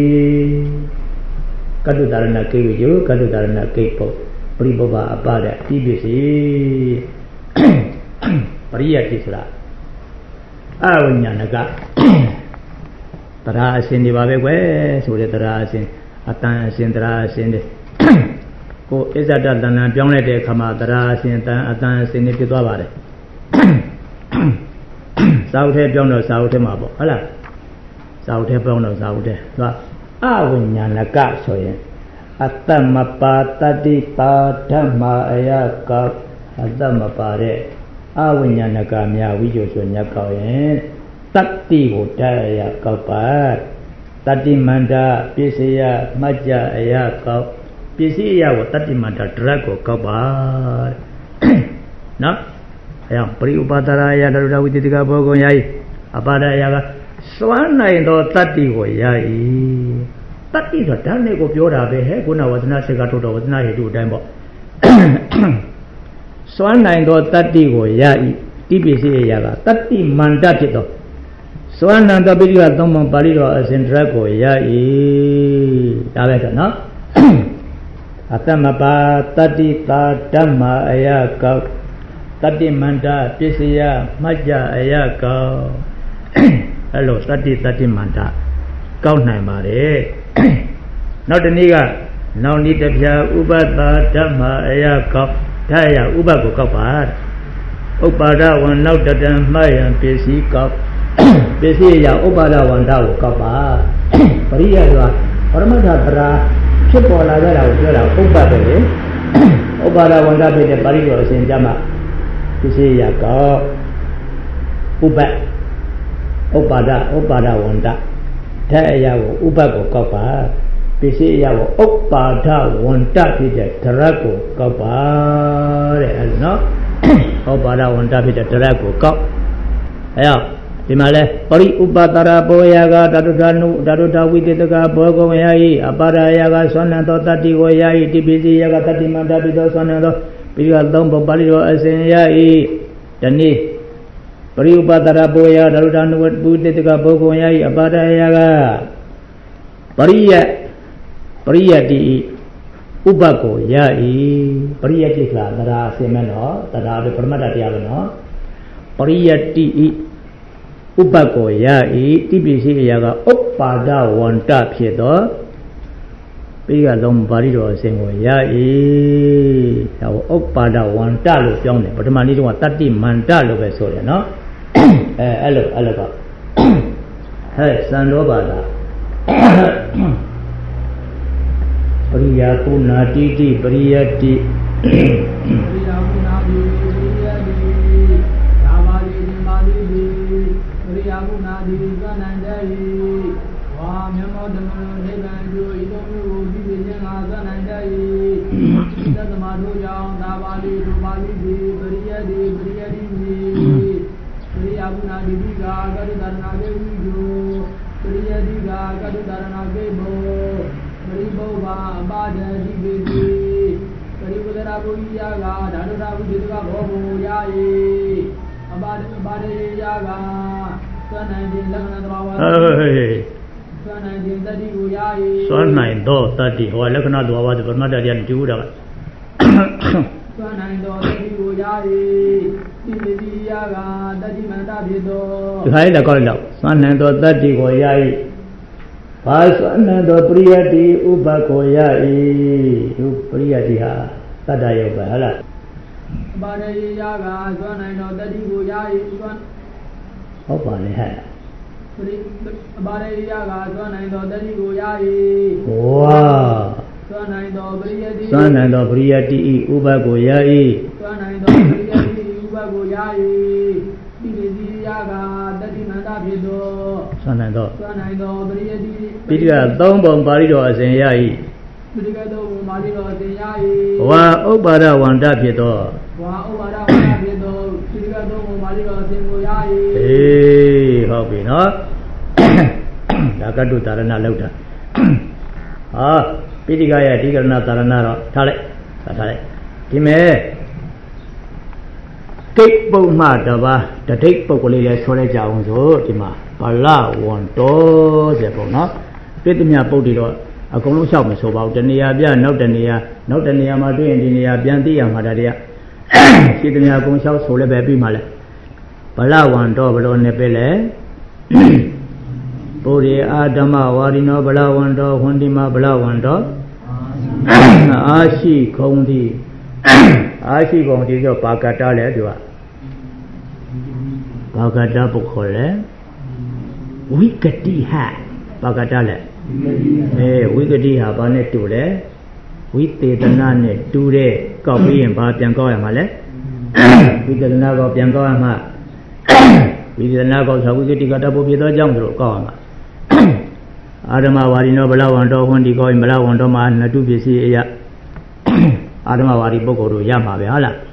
ကတ္တတရဏကိဝိယကတ္တတရဏကိပုပရိပုဗ္ဗအပဒတိပစ္စည်းပရိယတိဆိုတာအဝိညာဏကတရားအစဉ်ဒီပါပဲကွယ်ဆိုတဲ့တရားအစဉ်အတန်အစဉ်တရားအစဉ်တွေကိုအစ္ဆဒတဏ္ဍပြောင်းလိုက်တဲ့အခါမှာတရားအစဉ်အတန်အစဉ်တွေဖြစ်သွားပါတယ်စာအုပ်ထဲပြောင်းတော့စာအုပ်ထဲမှာပေါ့ဟုတ်လားစာအုပ်ထဲပြောင်းတော့စာအုပ်ထဲသူကအဝိညာဏကဆိုရင်အတ္တမပါတတိပါဓမ္မအယကအတ္တမပါတဲ့အဝိညာဏကမြဝိဇ္ဇဆိုညက်ကောက်ရင်တတ္တိကိုတတ်အယကောက်ပါတတ္တိမန္တပစ္စယမှတ်ကြအယကောက်ပစ္စည်းအယကိုတတ္တိမန္တဒရတ်ကိုကောက်ပါနော်အဲပရိဥပါဒရာယဒရုဒဝိတ္တိကဘောဂုံယာယီအပါဒရာကစွမ်းနိုင်သောတတ္တိကိုယာယီတတ္တိဆိုဓာတ်နဲ့ကိုပြောတာပဲဟဲ့ခုနဝဇ္ဇနာစေကထုတ်တော်ဝဇ္ဇနာဟေတုအတိုင်းပေါ့စွမ်းနိုင်သောတတ္တိကိုယာယီတိပစ္စည်းအယကတတ္တိမန္တဖြစ်သောစွမ်းနန္တပိဋကသုံးပုံပါဠိတော်အစဉ်ဒရတ်ကိုယာယီဒါပဲတော့နော်အတ္တမပါတတ္တိတာဓမ္မအယကောတတ္တိမန္တပစ္စယမှတ်ကြအယကောအဲ့လိုတတ္တိမန္တကောက်နိုင်ပါတယ်နောက်တနည်းကနောက်နည်းတစ်ပြားဥပတ္တဓမ္မအယကောဒါရဥပကိုကောက်ပါဥပ္ပါဒဝံနောက်တတံမှတ်ရန်ပစ္စည်းကောက်ပစ္စည်းရဥပ္ပါဒဝန္တကိုကောက်ပါပရိယဆိုတာပရမတ္ထပရာဖြစ်ပေါ်လာကြတာကိုပြောတာဥပ္ပါဒပဲလေဥပ္ပါဒဝန္တဖြစ်တဲ့ပါဠိတော်အစဉ်ကြမှာပစ္စည်းရကောက်ဥပ္ပါဒဝန္တတဲ့အရာကိုဥပ္ပကိုကောက်ပါပစ္စည်းအရာကိုဥပ္ပါဒဝန္တဖြစ်တဲ့ဒရတ်ကိုကောက်ပါတဲ့အဲ့လိုနော်ဥပ္ပါဒဝန္တဖြစ်တဲ့ဒရတ်ကိုကောက်အဲ့ဒီမှာလဲပရိဥပတရာဘောယကဓာတုထဝိတ္တကဘောဂုံယာယိအပါဒယကသောနံသောတတ္တိကိုယာယိတိပစ္စည်းယကတတ္တိမန္တပိသောသောနံသောပိကသုံးဘပါဠိတော်အစဉ်ယာယိတနည်းပရိဥပတရာဘောယဓာတုထဝိတ္တကဘောဂုံယာယိအပါဒယကပရိယတိဥပကိုယာယိပရိယတိကတရားအစဉ်မဲ့နော်တရားပဲပရမတ္တတရားပဲနော်ပရိယတိဥပကိုယာဤတိပစ္စည်းအရာကဥပ္ပါဒဝန္တဖြစ်သောပိကလုံးပါဠိတော်အစဉ်ကိုယာဤဒါကိုဥပ္ပါဒဝန္တလို့ပြောင်းတယ်ပထမနေ့တုန်းကတတ္တိမန္တလို့ပဲဆိုတယ်နော်အဲ့လိုကဟဲ့စံတော်ပါလားပရိယာကုဏာတိတိပရိယတိပရိယာကုဏာတိပရိယတိသာမာတိမာတိပရိယာကုဏာတိသနန္တေဝါမြမောဓမ္မနိဗ္ဗာန်တို့ဤသို့မျိုးကိုပြီးခြင်းငါသနန္တေသတ္တမတို့ကြောင့်သာမာတိဒုမာတိပရိယတိပရိယာကုဏာတိကကတုတရဏကေဝိဇုပရိယတိကကတုတရဏကေဘောပရိဘောဘာအပါဒတိပေတိပရိဝဒရာဘုရားကဓာတုရာဘုဒ္ဓကဘောဘုရားယေအပါဒရေယာကသွမ်းနိုင်ခြင်းလက္ခဏာသဘာဝသွမ်းနိုင်ခြင်းတတိကိုယာယေသွမ်းနိုင်တော့တတိဟောလက္ခဏာသဘာဝဆိုပရမတ္တတရားတူတာကသွမ်းနိုင်တော့တတိကိုယာယေတိပတိယာကတတိမန္တဖြစ်တော်ဒီခါလေးတော့ကောက်လိုက်တော့သွမ်းနိုင်တော့တတိကိုယာယေဘာသွမ်းနိုင်တော့ပရိယတိဥပကိုယာယေပရိယတိဟာတတ္တယုတ်ပဲဟုတ်လားပါရယေယာကသွမ်းနိုင်တော့တတိကိုယာယေသွမ်းဟုတ်ပါလေဟဲ့ပါရယေယာကသွမ်းနိုင်တော့တတိကိုယာယေဝါသွမ်းနိုင်တော့ပရိယတိဥပကိုယာယေသွမ်းနိုင်တော့ပရိယတိဥပကိုယာယေတိပတိယာကတတိမန္တဖြစ်တော်သွမ်းနိုင်တော့ပရိယတိပိဋကသုံးပုံပါဠိတော်အစဉ်ယာယေပိဋကသုံးပုံပါဠိတော်အစဉ်ယာယေဝါဥပ္ပါဒဝန္တဖြစ်တော်ဖြစ်တော်ပိဋကသုံးပုံပါဠိတော်အစဉ်ကိုယာယေဟုတ်ပြီနော်ဒါကတုတာရဏလောက်တာပိဋကရဲ့ဒီကရဏတာရဏတော့ထားလိုက်ဒီမဲ့တိတ်ပုတ်မှတပါတတိတ်ပုတ်ကလေးလည်းဆွဲလိုက်ကြအောင်ဆိုဒီမှာဗလဝန္တောဆိုပုံနော်ပြည့်တမြပုတ်တွေတော့အကုန်လုံးလျှောက်မဆိုပါဘူးတနေရာပြနောက်တနေရာမှာတွေ့ရင်ဒီနေရာပြန်သိရမှာဒါတွေကရှိတမြအကုန်လျှောက်ဆိုလည်းပဲပြီးမှလဲဗလဝန္တောဘလို့နေပဲလဲပုရိအာဓမ္မဝါရိနောဗလဝန္တောဟွန်ဒီမဗလဝန္တောအာရှိခုံသည်အာရှိခုံသည်ဆိုဘာကတလဲသူကဘာကတပုဂ္ဂိုလ်လဲဝိကတိဟဘာကတလဲဝိကတိဟာဘာနဲ့တူလဲဝိသေသနာနဲ့တူတဲ့ကောက်ပြီးရင်ဘာပြန်ကောက်ရမှာလဲဝိသေသနာကောပြန်ကောက်ရမှာဝိသေသနာကောဆိုဝိကတိကတပုဖြစ်သောကြောင့်တို့ကောက်ရမှာအာဓမ္မဝါရီနောဗလဝန္တောဟွန်ဒီကောရင်ဗလဝန္တောမှာနတုပစ္စည်းအယအာဓမ္မဝါရီပုဂ္ဂိုလ်တို့ရမှာပဲဟုတ်လား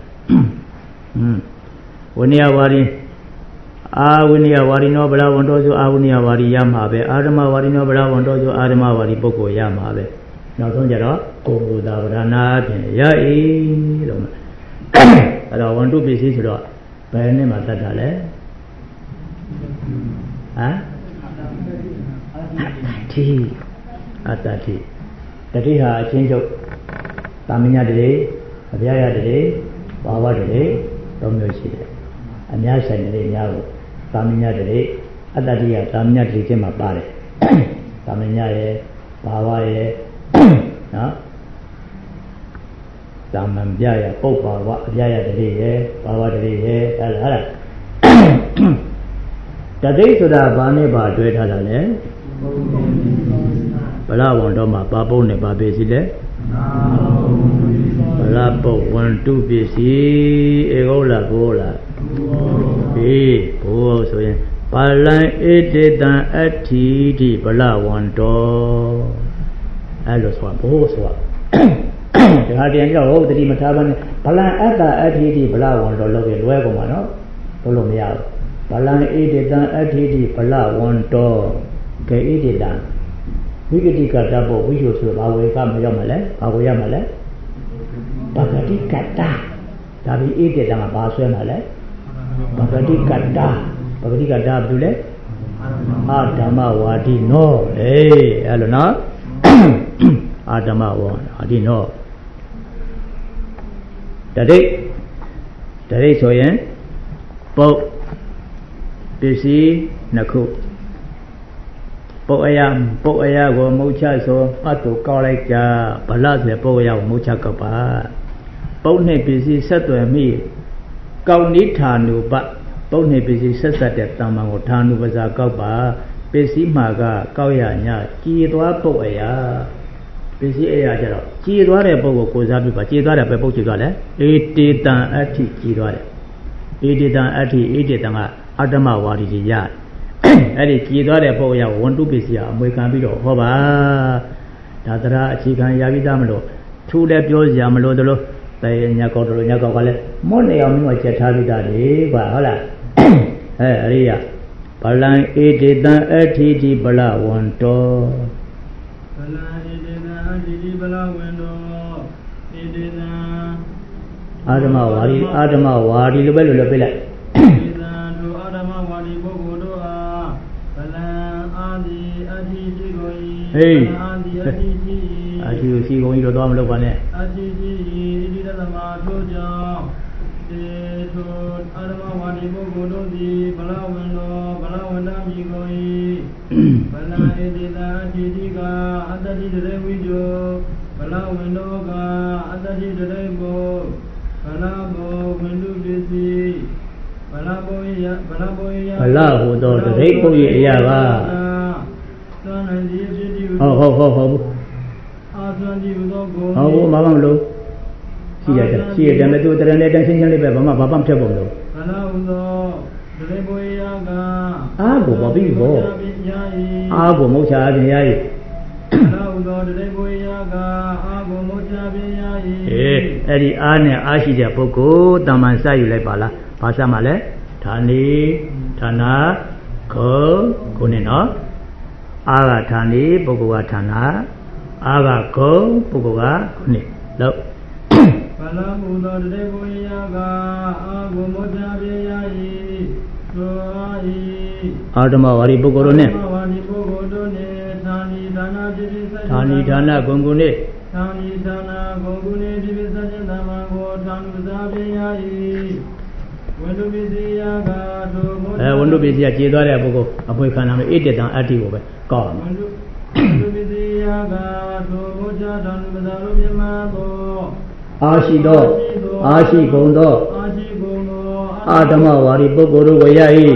ဝိနည်းဝါရီအာဝိနည်းဝါရီနောဗလဝန္တောဆိုအာဝိနည်းဝါရီရမှာပဲအာဓမ္မဝါရီနောဗလဝန္တောဆိုအာဓမ္မဝါရီပုဂ္ဂိုလ်ရမှာပဲနောက်ဆုံးကြတော့ကိုယ်ကိုယ်သာဗရဏာဖြင့်ရ၏လို့အဲ့တော့ဝန္တုပစ္စည်းဆိုတော့ဘယ်နဲ့မှတတ်တာလဲအတ္တတိတတိဟာအချင်းချုပ်သာမညတလေအပြာရတလေဘာဝတလေသုံးမျိုးရှိတယ်အများဆိုင်တလေများကိုသာမညတလေအတ္တတိကသာမညတလေချင်းမှာပါတယ်သာမညရဲ့ဘာဝရဲ့နော်သာမန်ပြရပုပ္ပါဝအပြာရတလေရဲ့ဘာဝတလေရဲ့အဲ့ဒါတတိဆိုတာဘာနဲ့ဘာတွဲထားတာလဲဗလဝန္တောမှာပါပုတ်နဲ့ပါပစ္စည်းလဲဗလပုတ်ဝန္တုပစ္စည်းဧကုလဘောလားဘေးဘိုးဆိုရင်ပါလံဧတေတံအဋ္ဌိတိဗလဝန္တောအဲ့လိုဆိုတာဘိုးဆိုတာဒါတည်းကြောင့်ဟုတ်တတိမထားပါနဲ့ဗလံအတ္တအဋ္ဌိတိဗလဝန္တောလို့ပြလွဲကုန်ပါနော်လို့မရဘူးဗလံဧတေတံအဋ္ဌိတိဗလဝန္တောကဲဧတေတံဝိကတိကတဘောဝိရှုဆိုဘာဝေကမရောက်မလဲဘာကိုရမလဲပဂတိကတဒါပြီးဧတေတံကဘာဆွဲမှာလဲပဂတိကတပဂတိကတဘာလို့လဲအာဓမ္မဝါဒီနောအဲ့လိုနော်အာဓမ္မဝါဒီနောတတိဆိုရင်ပုတ်ပစ္စည်းနှစ်ခုပုတ်အရာကိုမုတ်ချဆိုအတ်တို့ကောက်လိုက်ကြဗလဆိုပုတ်အရာကိုမုတ်ချကောက်ပါပုတ်နှင့်ပစ္စည်းဆက်သွယ်မိကောက်နိဌာနုပပုတ်နှင့်ပစ္စည်းဆက်ဆက်တဲ့တမ္မန်ကိုဌာနုပဇာကောက်ပါပစ္စည်းမှာကကောက်ရညာကြည်သွားပုတ်အရာပစ္စည်းအရာကြတော့ကြည်သွားတဲ့ပုတ်ကိုကိုစားပြပါကြည်သွားတဲ့ပဲပုတ်ကြည်သွားတယ်ဧတေတံအဋ္ဌိကြည်သွားတယ်ဧတေတံအဋ္ဌိဧတေတံကအတ္တမဝါဒီကြီးရအဲ့ဒီကြည်သွားတဲ့ပုတ်အရာဝန္တုပစ္စည်းအမွေခံပြီးတော့ဟောပါဒါသရာအခြေခံရပြီးသားမလို့ထူလည်းပြောစရာမလိုသလိုតែညကောက်တို့ညကောက်ကလည်းမွတ်နေအောင်မျိုးချက်ထားပြီးသားလေကွာဟုတ်လားအရိယဗလံဧတေတံအဋ္ဌိတိဗလဝန္တောဗလံဧတေတံအဋ္ဌိတိဗလဝန္တောဧတေတံအာဓမ္မဝါဒီလိုပဲလို့ပြလိုက်ဧတံတို့အာဓမ္မဝါဒီပုဂ္ဂိုလ်တို့အားဗလံအာတိအဋ္ဌိတိကိုဟေးအာတိကိုစီကုန်ကြီးတော့သွားမလို့ပါနဲ့အဋ္ဌိတိဣတိသမထို့ကြောင့်တေထိုအာဓမ္မဝါဒီပုဂ္ဂိုလ်တို့သည်ဗလဝန္တောဗလဝန္တမိကိုဗလံဧတေတံအဋ္ဌိတိကအတ္တတိတရေဝိဇောဗလဝန္တောကအတ္တတိတရေဘောဗလဘောဝန္တုပစ္စည်းဗလဘောယဗလဟူသောတရိပ်ပုတ်ရဲ့အရာကသာနန္ဒီဖြစ်တည်ဟုတ်အာသံဒီသောကိုဟုတ်ဘာမှမလို့ရှိရတယ်မသူတရနဲ့တန်းရှင်းရှင်းလေးပဲဘာမှဖြတ်ဖို့မလို့ဗလဟုသောတရိပ်ပုတ်ရာကအာကိုဘာပြီးဘောအာကိုမုတ်ချအပြင်ရည်ဗလဟုသောတရိပ်ပုတ်ရာကအာကိုမုတ်ချအပြင်ရည်အဲ့ဒီအားနဲ့အားရှိတဲ့ပုဂ္ဂိုလ်တမန်စယူလိုက်ပါလားဘာစမှလဲဌာနေဌာနာခုနဲ့နော်အာကဌာနေပုဂ္ဂိုလ်ကဌာနာအာကခုပုဂ္ဂိုလ်ကခုနဲ့လို့ဗလဟုသောတရေကိုရာကအာကိုမောချပြေယဤသောဤအာဓမ္မဝါဒီပုဂ္ဂိုလ်တို့နဲ့ဝါဒီပုဂ္ဂိုလ်တို့နဲ့ဌာနီဌာနာဖြစ်ဖြစ်ဆက်ဌာနီဌာနာဂုံကုနဲ့ဌာနီဌာနာဂုံကုနဲ့ဖြစ်ဖြစ်ဆက်ခြင်းသမ္မာကိုဌာနုသာပြေယဤဝဝန်တုပစ္စည်းယာကတို့ဝန်တုပစ္စည်းကကျေသွားတဲ့ပုဂ္ဂိုလ်အပွေခံနိုင်လို့ဣတ္တံအတ္တိကိုပဲကောက်အောင်ဝန်တုပစ္စည်းယာကတို့ဘုရားတန်ပဇာလို့မြမသောအာရှိသောအာရှိဘုံသောအာဓမ္မဝါဒီပုဂ္ဂိုလ်တို့ဝေယ၏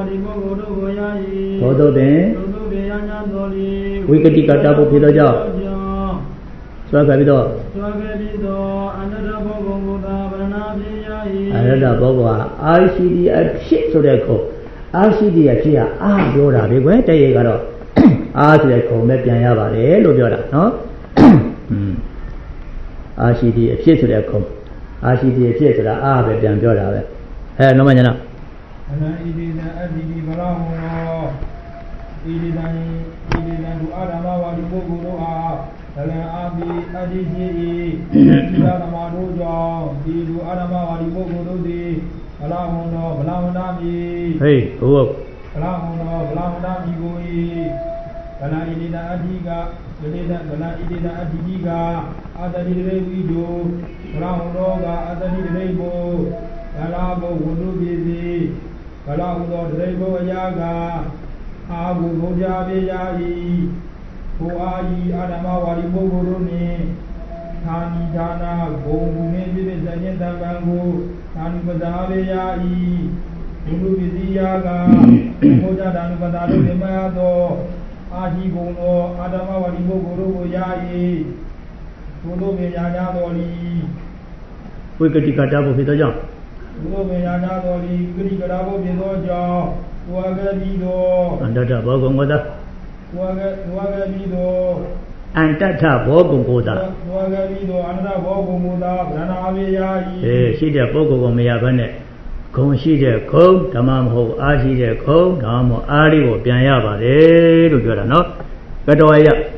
သောတုပင်ဝိကတိကတပုဖြစ်သောကြောင့်ဆွဲခဲ့ပြီးတော့အနတ္တဘောဂုံဘုရားဗရဏပြေယ၏အနတ္တဘောဂဟာအာရှိတိအဖြစ်ဆိုတဲ့ခုအာရှိတိအဖြစ်ကအာပြောတာပဲကွယ်တရေကတော့အာဆိုတဲ့ခုံနဲ့ပြန်ရပါတယ်လို့ပြောတာနော်အာရှိတိအဖြစ်ဆိုတဲ့ခုံအာရှိတိအဖြစ်ဆိုတာအာပဲပြန်ပြောတာပဲလုံးမညာနာအနဣတိသအတ္တိဗလာဟောဣတိတံဒုအာဓမ္မဝါဒီပုဂ္ဂိုလ်တို့အားဒလံအာပိအတ္တိရှိ၏ဒီသာဓမ္မတို့ကြောင့်ဒီဒုအာဓမ္မဝါဒီပုဂ္ဂိုလ်တို့သည်ဗလာဟောသောဗလာမတာမီဟေးဟုတ်ဗလာဟောသောဗလာမတာမီကို၏ဗလာဣတိတအတ္တိကဗလာဣတိတအတ္တိကအတ္တိရေဝိဒုဗလာဟောသောကအတ္တိရေဘုဗလာဘုဝန္တုပိစီဗလာဟူသောတရေဘုအရာကအာဟုဘုရားပြေယ၏ဘုအာယီအာဓမ္မဝါဒီပုဂ္ဂိုလ်တို့နှင့်သာနိဒါနာဘုံနှင့်ပြည့်စုံခြင်းတံပံကိုသာနိပဇာပြေယ၏ဘုလူပစ္စည်းယာကဘုရားဒါနုပဒါတို့မြတ်သောအာရှိဘုံသောအာဓမ္မဝါဒီပုဂ္ဂိုလ်တို့ကိုယ၏ဘုလိုမြညာကြတော်လီဝိကတိကတပုဖြစ်သောကြောင့်ဘုလိုမြညာကြတော်လီဝိကတိကတပုဖြစ်သောကြောင့်ဝါဂတိသောအန္တတဘောဂုံကိုသာဝါဂတိသောအန္တတဘောဂုံကိုသာဝါဂတိသောအန္တဘောဂုံကိုသာဗရဏအမေယာဤရှိတဲ့ပုဂ္ဂိုလ်ကိုမရဘဲနဲ့ဂုံရှိတဲ့ဂုံဓမ္မမဟုတ်အားရှိတဲ့ဂုံဓမ္မမဟုတ်အားလေးကိုပြန်ရပါတယ်လို့ပြောတာနော်ကတော်ရ